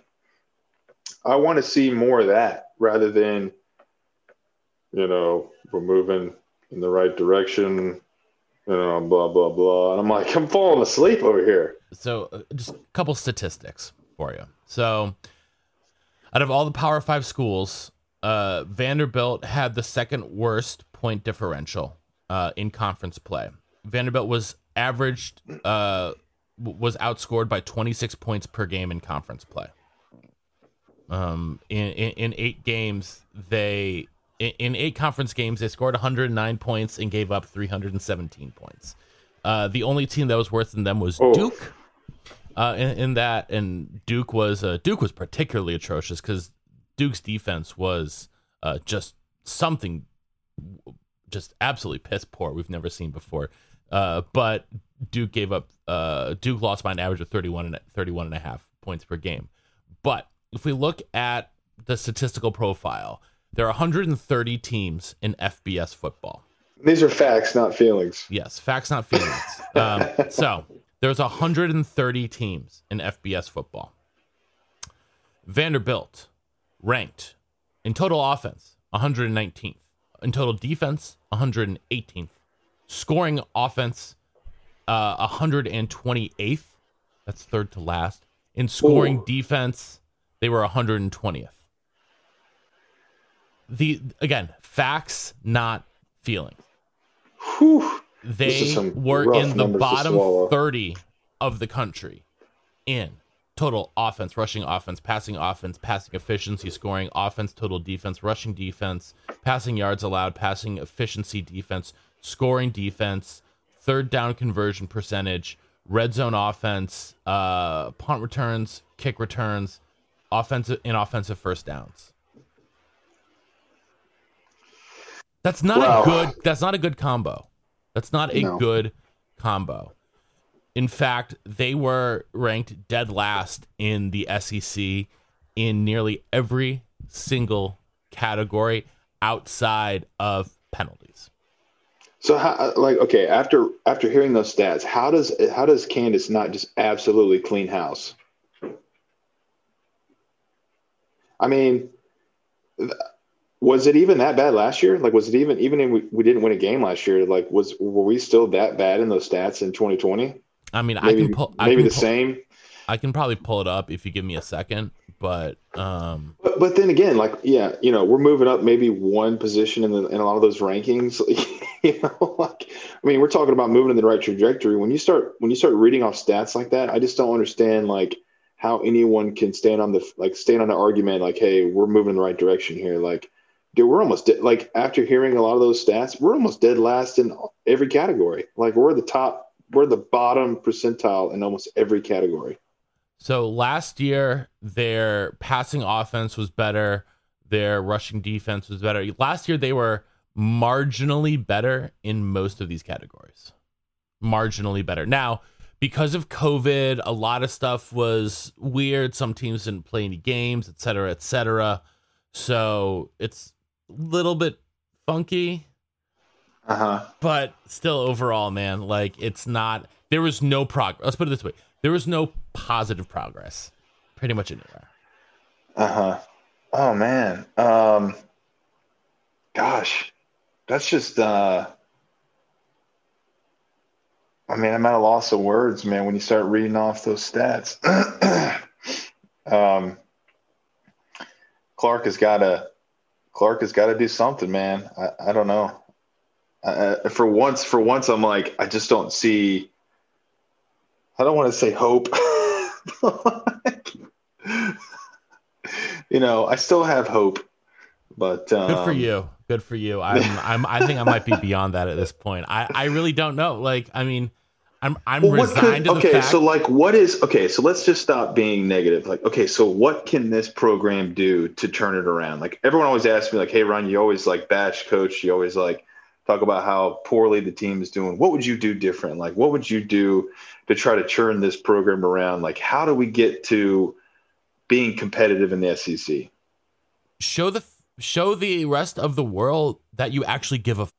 C: I want to see more of that rather than, you know, we're moving in the right direction, you know, blah, blah, blah. And I'm like, I'm falling asleep over here.
B: So uh, just a couple statistics for you. So out of all the Power Five schools, uh, Vanderbilt had the second worst point differential. uh, in conference play. Vanderbilt was averaged, uh, was outscored by twenty-six points per game in conference play. Um, in, in, in eight games, they in, in eight conference games they scored one hundred nine points and gave up three hundred seventeen points. Uh, the only team that was worse than them was
C: oh.
B: Duke. Uh, in, in that, and Duke was uh, Duke was particularly atrocious because Duke's defense was uh, just something, just absolutely piss poor we've never seen before. Uh, but Duke gave up. Uh, Duke lost by an average of thirty-one and thirty-one and a half points per game. But if we look at the statistical profile, there are one hundred thirty teams in F B S football.
C: These are facts, not feelings.
B: Yes, facts, not feelings. um, so there's one hundred thirty teams in F B S football. Vanderbilt ranked in total offense one hundred nineteenth, in total defense one hundred eighteenth, scoring offense uh, one hundred twenty-eighth. That's third to last. In scoring Ooh. defense, they were one hundred twentieth. The again, facts, not feelings.
C: Whew.
B: They were in the bottom thirty of the country in total offense, rushing offense, passing offense, passing efficiency, scoring offense, total defense, rushing defense, passing yards allowed, passing efficiency defense, scoring defense, third down conversion percentage, red zone offense, uh, punt returns, kick returns, offensive and offensive first downs. That's not wow. a good. That's not a good combo. That's not a no. good combo. In fact, they were ranked dead last in the S E C in nearly every single category outside of penalties.
C: So, how, like, okay, after after hearing those stats, how does how does Candace not just absolutely clean house? I mean. Th- Was it even that bad last year? Like, was it even even if we, we didn't win a game last year? Like, was were we still that bad in those stats in twenty twenty?
B: I mean,
C: maybe,
B: I can pull I
C: maybe
B: can
C: the
B: pull,
C: same.
B: I can probably pull it up if you give me a second, but um,
C: but but then again, like, yeah, you know, we're moving up maybe one position in the in a lot of those rankings. You know, like, I mean, we're talking about moving in the right trajectory. When you start when you start reading off stats like that, I just don't understand like how anyone can stand on the like stand on the argument like, hey, we're moving in the right direction here, like. Dude, we're almost dead. Like after hearing a lot of those stats, we're almost dead last in every category. Like we're the top, we're the bottom percentile in almost every category.
B: So last year, their passing offense was better. Their rushing defense was better. Last year, they were marginally better in most of these categories. Marginally better. Now, because of COVID, a lot of stuff was weird. Some teams didn't play any games, et cetera, et cetera. So it's little bit funky,
C: uh-huh.
B: but still overall, man, like it's not, there was no progress. Let's put it this way. There was no positive progress pretty much anywhere.
C: Uh-huh. Oh man. Um, gosh, that's just, uh, I mean, I'm at a loss of words, man, when you start reading off those stats. um, Clark has got to, Clark has got to do something, man. I, I don't know. Uh, for once, for once, I'm like, I just don't see. I don't want to say hope. You know, I still have hope, but um,
B: good for you. Good for you. I'm, I'm, I think I might be beyond that at this point. I, I really don't know. Like, I mean, I'm, I'm well, resigned
C: could,
B: to the
C: okay,
B: fact.
C: so like, what is okay? So let's just stop being negative. Like, okay, so what can this program do to turn it around? Like, everyone always asks me, like, hey, Ron, you always like bash coach. You always like talk about how poorly the team is doing. What would you do different? Like, what would you do to try to turn this program around? Like, how do we get to being competitive in the S E C?
B: Show the show the rest of the world that you actually give a. F-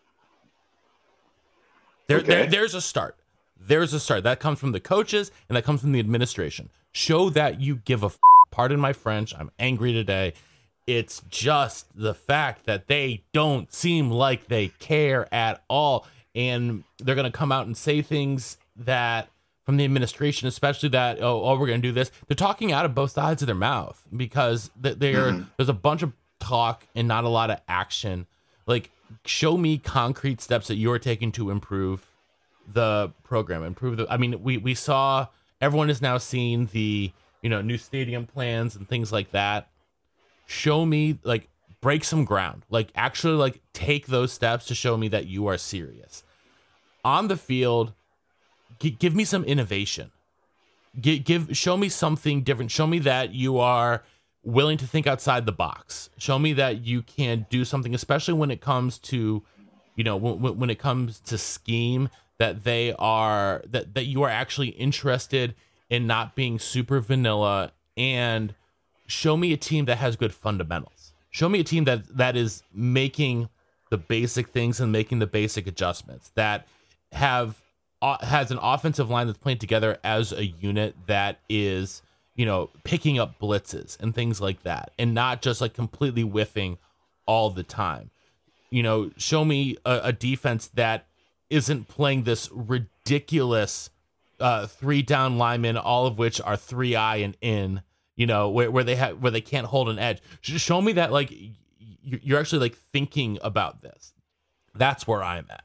B: there,
C: okay.
B: there, there's a start. There's a start. That comes from the coaches and that comes from the administration. Show that you give a f- pardon my French. I'm angry today. It's just the fact that they don't seem like they care at all. And they're going to come out and say things that from the administration, especially that, oh, oh we're going to do this. They're talking out of both sides of their mouth because they're, mm-hmm. there's a bunch of talk and not a lot of action. Like show me concrete steps that you're taking to improve the program, improve the, I mean, we, we saw, everyone is now seeing the, you know, new stadium plans and things like that. Show me, like, break some ground, like actually like take those steps to show me that you are serious on the field. G- give me some innovation. G- give, show me something different. Show me that you are willing to think outside the box. Show me that you can do something, especially when it comes to, you know, when, when it comes to scheme, that they are, that, that you are actually interested in not being super vanilla, and show me a team that has good fundamentals. Show me a team that, that is making the basic things and making the basic adjustments, that have uh, has an offensive line that's playing together as a unit, that is, you know, picking up blitzes and things like that, and not just like completely whiffing all the time. You know, show me a, a defense that isn't playing this ridiculous uh, three down linemen, all of which are three eye and in. You know, where, where they have where they can't hold an edge. Just show me that like you're actually like thinking about this. That's where I'm at.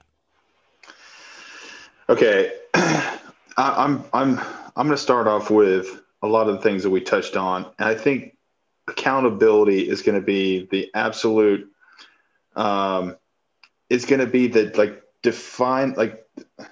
C: Okay, I, I'm I'm I'm going to start off with a lot of the things that we touched on, and I think accountability is going to be the absolute. Um, it's going to be the like define like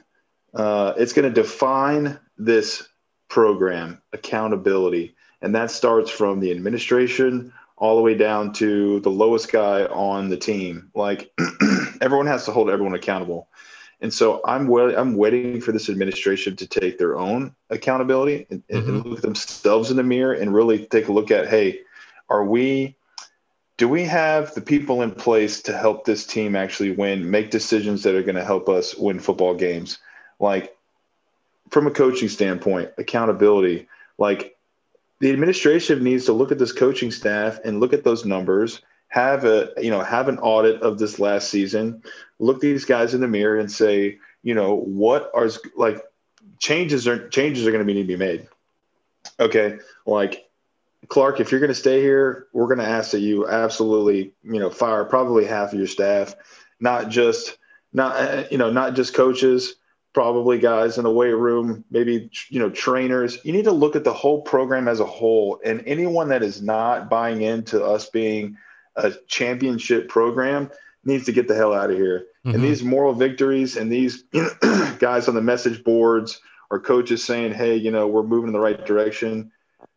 C: uh, it's going to define this program, accountability. And that starts from the administration all the way down to the lowest guy on the team. Like everyone has to hold everyone accountable. And so I'm well, I'm waiting for this administration to take their own accountability and, mm-hmm. and look at themselves in the mirror and really take a look at, hey, are we, do we have the people in place to help this team actually win, make decisions that are going to help us win football games? Like from a coaching standpoint, accountability, like, the administration needs to look at this coaching staff and look at those numbers, have a, you know, have an audit of this last season, look these guys in the mirror and say, you know, what are like changes are changes are going to be need to be made. Okay. Like Clark, if you're going to stay here, we're going to ask that you absolutely, you know, fire probably half of your staff, not just, not, you know, not just coaches, probably guys in the weight room, maybe, you know, trainers. You need to look at the whole program as a whole, and anyone that is not buying into us being a championship program needs to get the hell out of here. Mm-hmm. And these moral victories and these you know, guys on the message boards or coaches saying, hey, you know, we're moving in the right direction.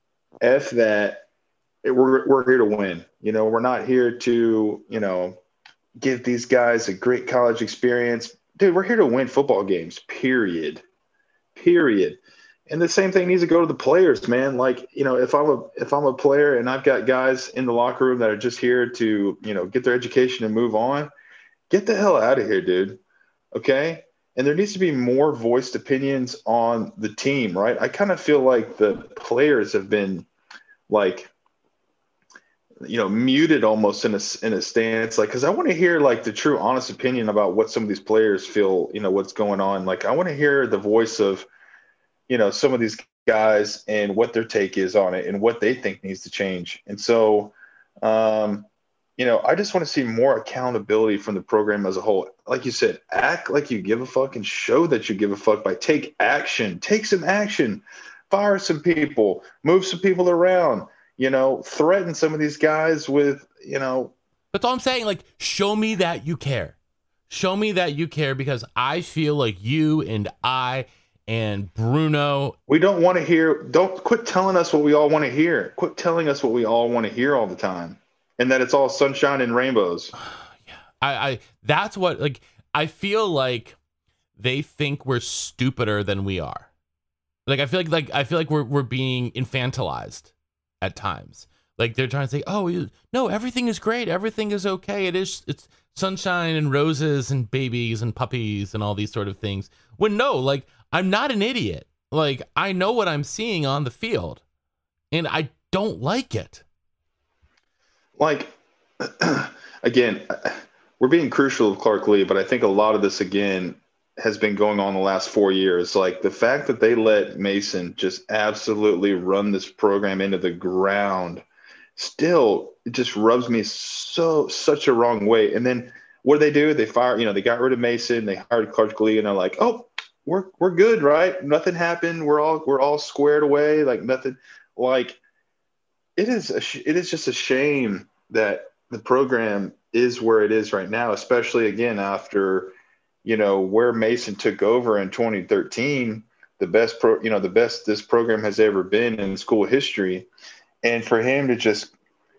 C: F that. We're, we're here to win. You know, we're not here to, you know, give these guys a great college experience. Dude, we're here to win football games, period, period. And the same thing needs to go to the players, man. Like, you know, if I'm a if I'm a player and I've got guys in the locker room that are just here to, you know, get their education and move on, get the hell out of here, dude. Okay? And there needs to be more voiced opinions on the team, right? I kind of feel like the players have been like – you know, muted almost in a, in a stance, like, cause I want to hear like the true honest opinion about what some of these players feel, you know, what's going on. Like, I want to hear the voice of, you know, some of these guys and what their take is on it and what they think needs to change. And so, um, you know, I just want to see more accountability from the program as a whole. Like you said, act like you give a fuck and show that you give a fuck by take action, take some action, fire some people, move some people around. You know, threaten some of these guys with, you know.
B: That's all I'm saying. Like, show me that you care. Show me that you care, because I feel like you and I and Bruno.
C: We don't want to hear. Don't quit telling us what we all want to hear. Quit telling us what we all want to hear all the time. And that it's all sunshine and rainbows.
B: yeah. I, I, that's what, like, I feel like they think we're stupider than we are. Like, I feel like, like, I feel like we're, we're being infantilized at times. Like, they're trying to say, oh, no, everything is great. Everything is okay. It is, it's sunshine and roses and babies and puppies and all these sort of things. When no, like, I'm not an idiot. Like, I know what I'm seeing on the field and I don't like it.
C: Like, again, we're being crucial of Clark Lea, but I think a lot of this, again, has been going on the last four years. Like, the fact that they let Mason just absolutely run this program into the ground still, it just rubs me so such a wrong way. And then what did they do? They fired, you know, they got rid of Mason. They hired Clark Lee, and they're like, oh, we're we're good, right? Nothing happened. We're all we're all squared away. Like nothing. Like it is a sh- it is just a shame that the program is where it is right now, especially again after, you know, where Mason took over in twenty thirteen, the best pro, you know, the best this program has ever been in school history, and for him to just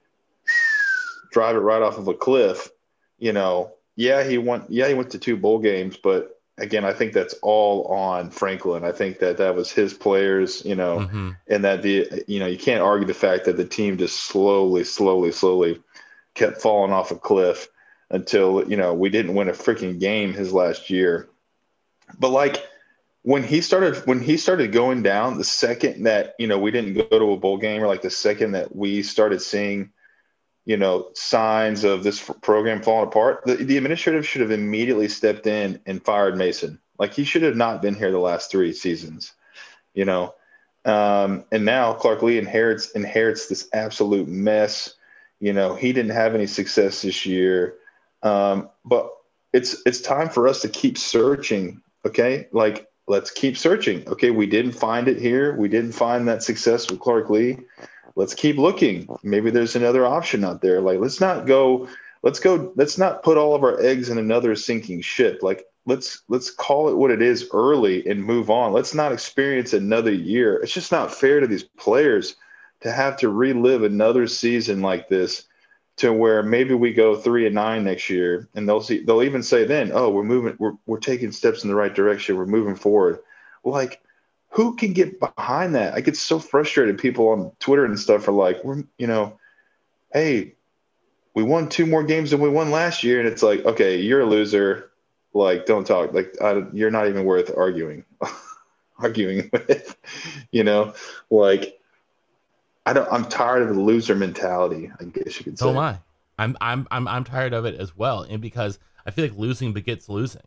C: drive it right off of a cliff, you know, yeah, he went, yeah, he went to two bowl games, but again, I think that's all on Franklin. I think that that was his players, you know, mm-hmm. and that the, you know, you can't argue the fact that the team just slowly, slowly, slowly kept falling off a cliff until, you know, we didn't win a freaking game his last year. But like when he started, when he started going down, the second that, you know, we didn't go to a bowl game, or like the second that we started seeing, you know, signs of this program falling apart, the, the administrative should have immediately stepped in and fired Mason. Like he should have not been here the last three seasons, you know. Um, and now Clark Lee inherits inherits this absolute mess. You know, he didn't have any success this year, um, but it's it's time for us to keep searching. Okay, like let's keep searching. Okay, we didn't find it here. We didn't find that success with Clark Lee. Let's keep looking. Maybe there's another option out there. Like, let's not go, let's go, let's not put all of our eggs in another sinking ship. Like, let's, let's call it what it is early and move on. Let's not experience another year. It's just not fair to these players to have to relive another season like this, to where maybe we go three and nine next year, and they'll see, they'll even say then, oh, we're moving, we're, we're taking steps in the right direction. We're moving forward. Like, who can get behind that? I get so frustrated. People on Twitter and stuff are like, we're, you know, hey, we won two more games than we won last year. And it's like, okay, you're a loser. Like, don't talk. Like, I, you're not even worth arguing, arguing with, you know, like, I don't, I'm tired of the loser mentality, I guess you could say.
B: So am I. I'm, I'm, I'm, I'm tired of it as well. And because I feel like losing begets losing.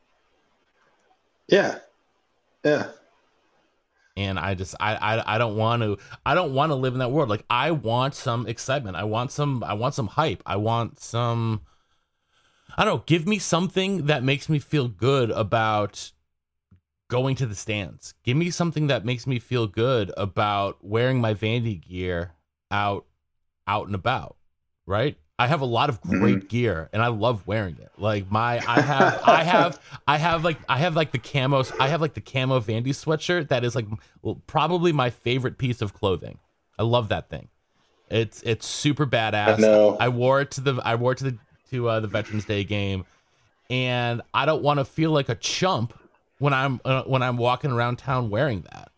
C: Yeah. Yeah.
B: And I just I, I I don't want to I don't want to live in that world. Like I want some excitement. I want some I want some hype. I want some I don't know, give me something that makes me feel good about going to the stands. Give me something that makes me feel good about wearing my Vandy gear out out and about, right? I have a lot of great mm-hmm. gear and I love wearing it. Like my, I have, I have, I have like, I have like the camos. I have like the camo Vandy sweatshirt. That is like well, probably my favorite piece of clothing. I love that thing. It's, it's super badass.
C: I know.
B: I wore it to the, I wore it to the, to uh, the Veterans Day game, and I don't want to feel like a chump when I'm, uh, when I'm walking around town wearing that.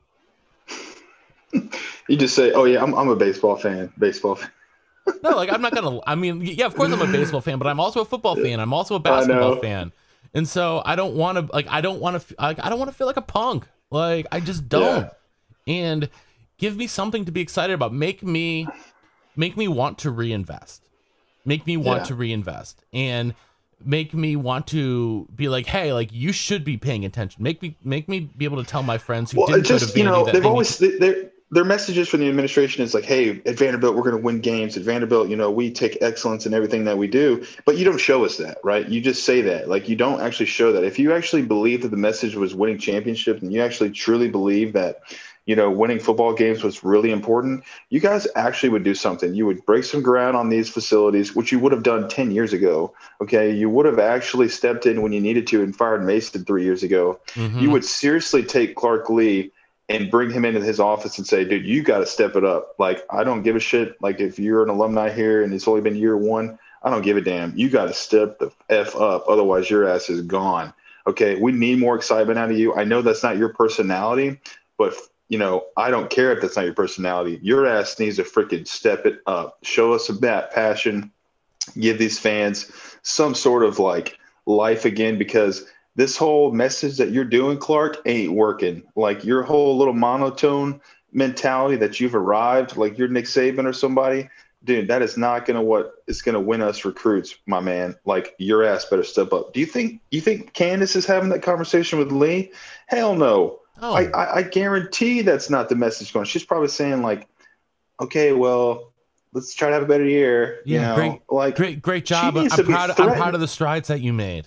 C: You just say, oh yeah, I'm, I'm a baseball fan, baseball fan.
B: No, like I'm not gonna. I mean, yeah, of course I'm a baseball fan, but I'm also a football fan. I'm also a basketball fan, and so I don't want to. Like I don't want to. Like I don't want to feel like a punk. Like I just don't. Yeah. And give me something to be excited about. Make me, make me want to reinvest. Make me want yeah. to reinvest, and make me want to be like, hey, like you should be paying attention. Make me, make me be able to tell my friends who
C: well,
B: didn't
C: just,
B: go to Vandy
C: you know,
B: that
C: they've
B: they
C: always
B: need to-
C: they're. Their messages from the administration is like, hey, at Vanderbilt, we're going to win games. At Vanderbilt, you know, we take excellence in everything that we do. But you don't show us that, right? You just say that. Like, you don't actually show that. If you actually believe that the message was winning championships and you actually truly believe that, you know, winning football games was really important, you guys actually would do something. You would break some ground on these facilities, which you would have done ten years ago. Okay. You would have actually stepped in when you needed to and fired Mason three years ago. Mm-hmm. You would seriously take Clark Lee and bring him into his office and say, dude, you got to step it up. Like, I don't give a shit. Like, if you're an alumni here and it's only been year one, I don't give a damn. You got to step the F up. Otherwise, your ass is gone. Okay. We need more excitement out of you. I know that's not your personality, but you know, I don't care if that's not your personality. Your ass needs to freaking step it up. Show us some that passion. Give these fans some sort of like life again, because this whole message that you're doing, Clark, ain't working. Like your whole little monotone mentality that you've arrived, like you're Nick Saban or somebody, dude, that is not going to what is going to win us recruits, my man. Like your ass better step up. Do you think, you think Candace is having that conversation with Lee? Hell no. Oh. I, I, I guarantee that's not the message going. She's probably saying like, okay, well, let's try to have a better year.
B: Yeah,
C: you know?
B: great,
C: like
B: great, great job. I'm proud. Of, I'm proud of the strides that you made.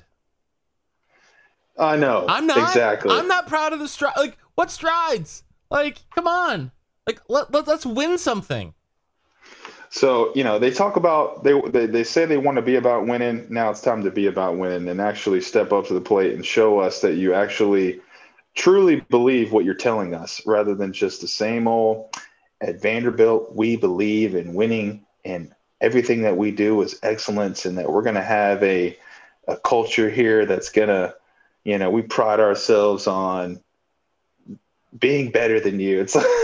C: I know.
B: I'm not
C: exactly.
B: I'm not proud of the stride. Like, what strides? Like, come on. Like, let, let let's win something.
C: So, you know, they talk about they, they they say they want to be about winning. Now it's time to be about winning and actually step up to the plate and show us that you actually truly believe what you're telling us, rather than just the same old. At Vanderbilt, we believe in winning, and everything that we do is excellence, and that we're going to have a a culture here that's going to, you know, we pride ourselves on being better than you. It's like,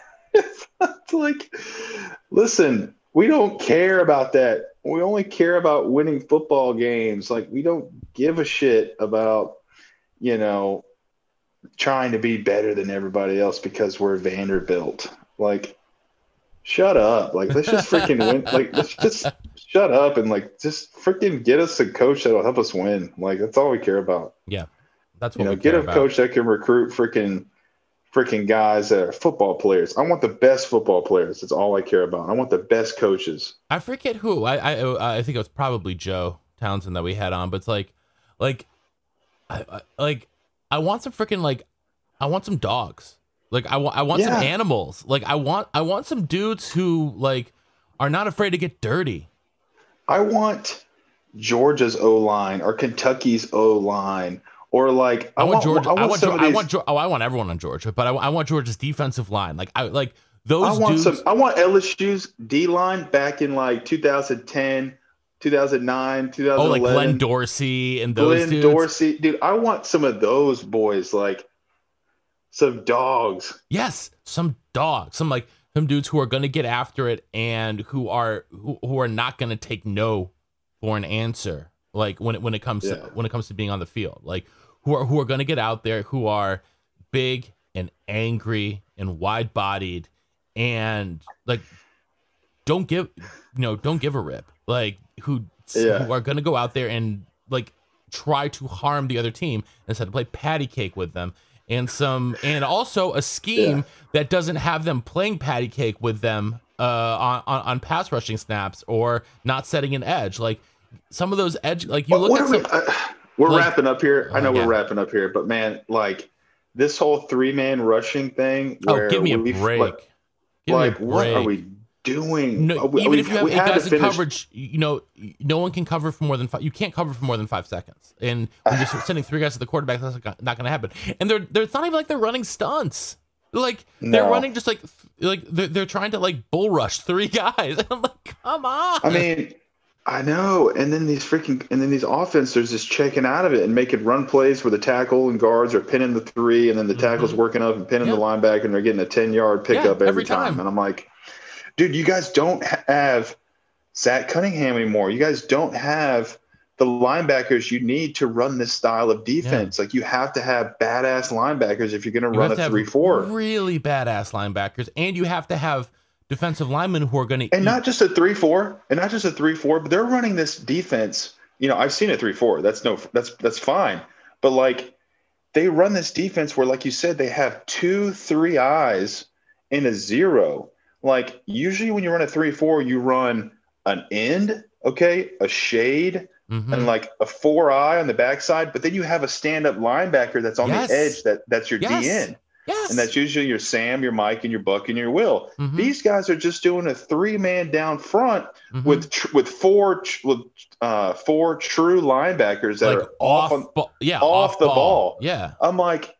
C: it's like, listen, we don't care about that. We only care about winning football games. Like, we don't give a shit about, you know, trying to be better than everybody else because we're Vanderbilt. Like, shut up. Like, let's just freaking win. Like, let's just shut up and, like, just freaking get us a coach that'll help us win. Like, that's all we care about.
B: Yeah. That's what
C: you know,
B: we
C: get
B: care
C: a
B: about.
C: coach that can recruit freaking freaking guys that are football players. I want the best football players. That's all I care about. I want the best coaches.
B: I forget who. I I I think it was probably Joe Townsend that we had on, but it's like, like, I, I like, I want some freaking like, I want some dogs. Like, I want I want
C: Yeah.
B: some animals. Like, I want I want some dudes who like are not afraid to get dirty.
C: I want Georgia's O-line or Kentucky's O-line. Or like
B: I, I want, want Georgia. I want. I want,
C: some of these,
B: I want. Oh, I want everyone on Georgia, but I, I want Georgia's defensive line. Like I like those.
C: I want
B: dudes.
C: some. I want L S U's D line back in like two thousand ten, two thousand nine, two thousand eleven.
B: Oh, like Glenn Dorsey and those
C: Glenn
B: dudes.
C: Dorsey, dude. I want some of those boys, like some dogs.
B: Yes, some dogs. Some like some dudes who are going to get after it and who are who, who are not going to take no for an answer. Like when it when it comes
C: Yeah.
B: to when it comes to being on the field, like. Who are who are going to get out there, who are big and angry and wide-bodied, and like don't give you know don't give a rip. Like who
C: Yeah.
B: who are going to go out there and like try to harm the other team instead of play patty cake with them, and some and also a scheme
C: Yeah.
B: that doesn't have them playing patty cake with them uh, on, on on pass rushing snaps or not setting an edge. Like some of those edge, like you
C: What-
B: look
C: what
B: at
C: are we-
B: some.
C: uh, We're
B: Like-
C: wrapping up here. I know
B: Oh, yeah.
C: we're wrapping up here, but man, like this whole three-man rushing thing.
B: Oh,
C: Where
B: give me a
C: we've,
B: break.
C: Like,
B: Give
C: like
B: me a
C: what are
B: break.
C: we doing?
B: No,
C: Are we-
B: even
C: we-
B: if you have
C: we
B: eight
C: had to
B: guys in
C: finish-
B: coverage, you know, no one can cover for more than five. You can't cover for more than five seconds. And when you're sending three guys to the quarterback, that's not going to happen. And they're, they're it's not even like they're running stunts. Like they're
C: No.
B: running just like like they're, they're trying to like bull rush three guys. And I'm like, come on.
C: I mean, I know. And then these freaking, and then these offenses just checking out of it and making run plays where the tackle and guards are pinning the three, and then the tackle's working up and pinning
B: Yeah.
C: the linebacker, and they're getting a ten-yard pickup
B: Yeah,
C: every,
B: every
C: time.
B: time.
C: And I'm like, dude, you guys don't have Zach Cunningham anymore. You guys don't have the linebackers you need to run this style of defense. Like, you have to have badass linebackers if you're going to
B: You
C: run
B: have to
C: a
B: have
C: three four.
B: really badass linebackers, and you have to have defensive linemen who are going to
C: And not just a three four, and not just a three four, but they're running this defense. You know, I've seen a three four. That's no, that's that's fine. But like, they run this defense where, like you said, they have two, three eyes and a zero. Like, usually when you run a three four, you run an end, okay, a shade,
B: Mhm.
C: and like a four eye on the backside. But then you have a stand up linebacker that's on
B: Yes.
C: the edge. That that's your
B: Yes.
C: D N.
B: Yes.
C: And that's usually your Sam, your Mike, and your Buck, and your Will.
B: Mhm.
C: These guys are just doing a three-man down front
B: Mhm.
C: with tr- with four tr- with uh, four true linebackers that
B: like
C: are off. On,
B: ball, yeah,
C: off the ball.
B: Yeah.
C: I'm like,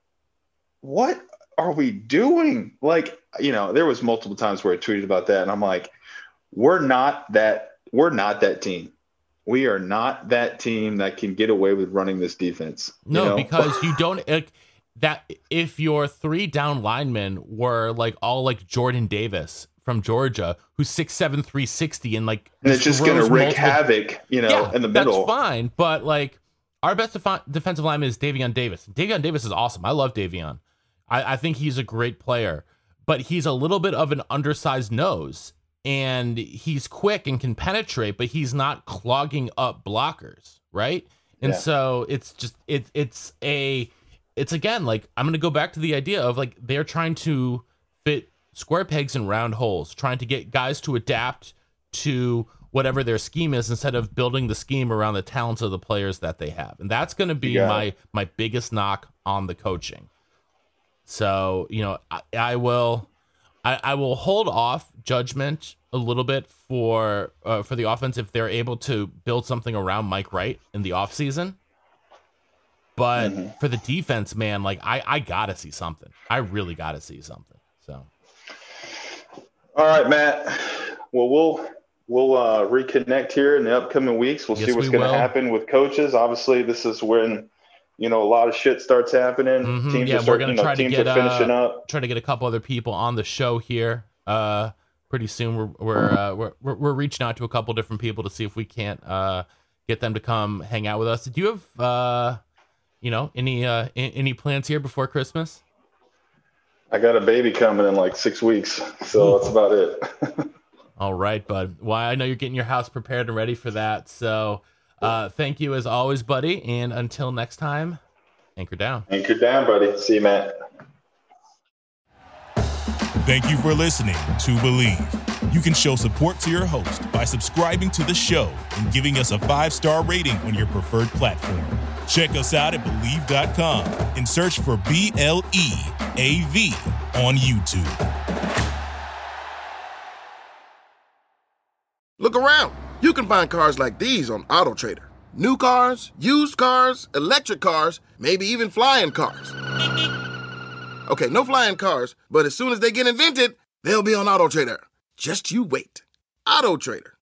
C: what are we doing? Like, you know, there was multiple times where I tweeted about that, and I'm like, we're not that. We're not that team. We are not that team that can get away with running this defense. you
B: No,
C: know?
B: because you don't like that. If your three down linemen were like all like Jordan Davis from Georgia, who's six seven, three sixty, and like
C: and it's just going to
B: throws
C: wreak
B: multiple-
C: havoc, you know,
B: yeah,
C: in the middle.
B: That's fine, but like our best defi- defensive lineman is Davion Davis. Davion Davis is awesome. I love Davion. I, I think he's a great player, but he's a little bit of an undersized nose, and he's quick and can penetrate, but he's not clogging up blockers, right? And
C: Yeah.
B: so it's just it it's a it's again like I'm gonna go back to the idea of like they're trying to fit square pegs in round holes, trying to get guys to adapt to whatever their scheme is instead of building the scheme around the talents of the players that they have. And that's going to be my it. my biggest knock on the coaching. So, you know, I, I will I, I will hold off judgment a little bit for uh, for the offense if they're able to build something around Mike Wright in the offseason. But mm-hmm. for the defense, man, like I, I got to see something. I really got to see something. So,
C: all right, Matt. Well, we'll we'll uh, reconnect here in the upcoming weeks. We'll yes, see what's we going to happen with coaches. Obviously, this is when you know a lot of shit starts happening.
B: Mm-hmm.
C: Teams
B: yeah,
C: are starting,
B: we're gonna try
C: you know,
B: to
C: teams
B: get
C: are finishing
B: uh,
C: up.
B: Try to get a couple other people on the show here. Uh, pretty soon, we're we're, uh, we're we're we're reaching out to a couple different people to see if we can't uh, get them to come hang out with us. Do you have uh, you know any uh, any plans here before Christmas?
C: I got a baby coming in like six weeks, so Ooh. That's about it.
B: All right, bud. Well, I know you're getting your house prepared and ready for that. So uh, thank you as always, buddy. And until next time, anchor down.
C: Anchor down, buddy. See you, Matt.
A: Thank you for listening to Believe. You can show support to your host by subscribing to the show and giving us a five-star rating on your preferred platform. Check us out at Believe dot com and search for B L E A V on YouTube.
D: Look around. You can find cars like these on AutoTrader. New cars, used cars, electric cars, maybe even flying cars. Okay, no flying cars, but as soon as they get invented, they'll be on AutoTrader. Just you wait. AutoTrader.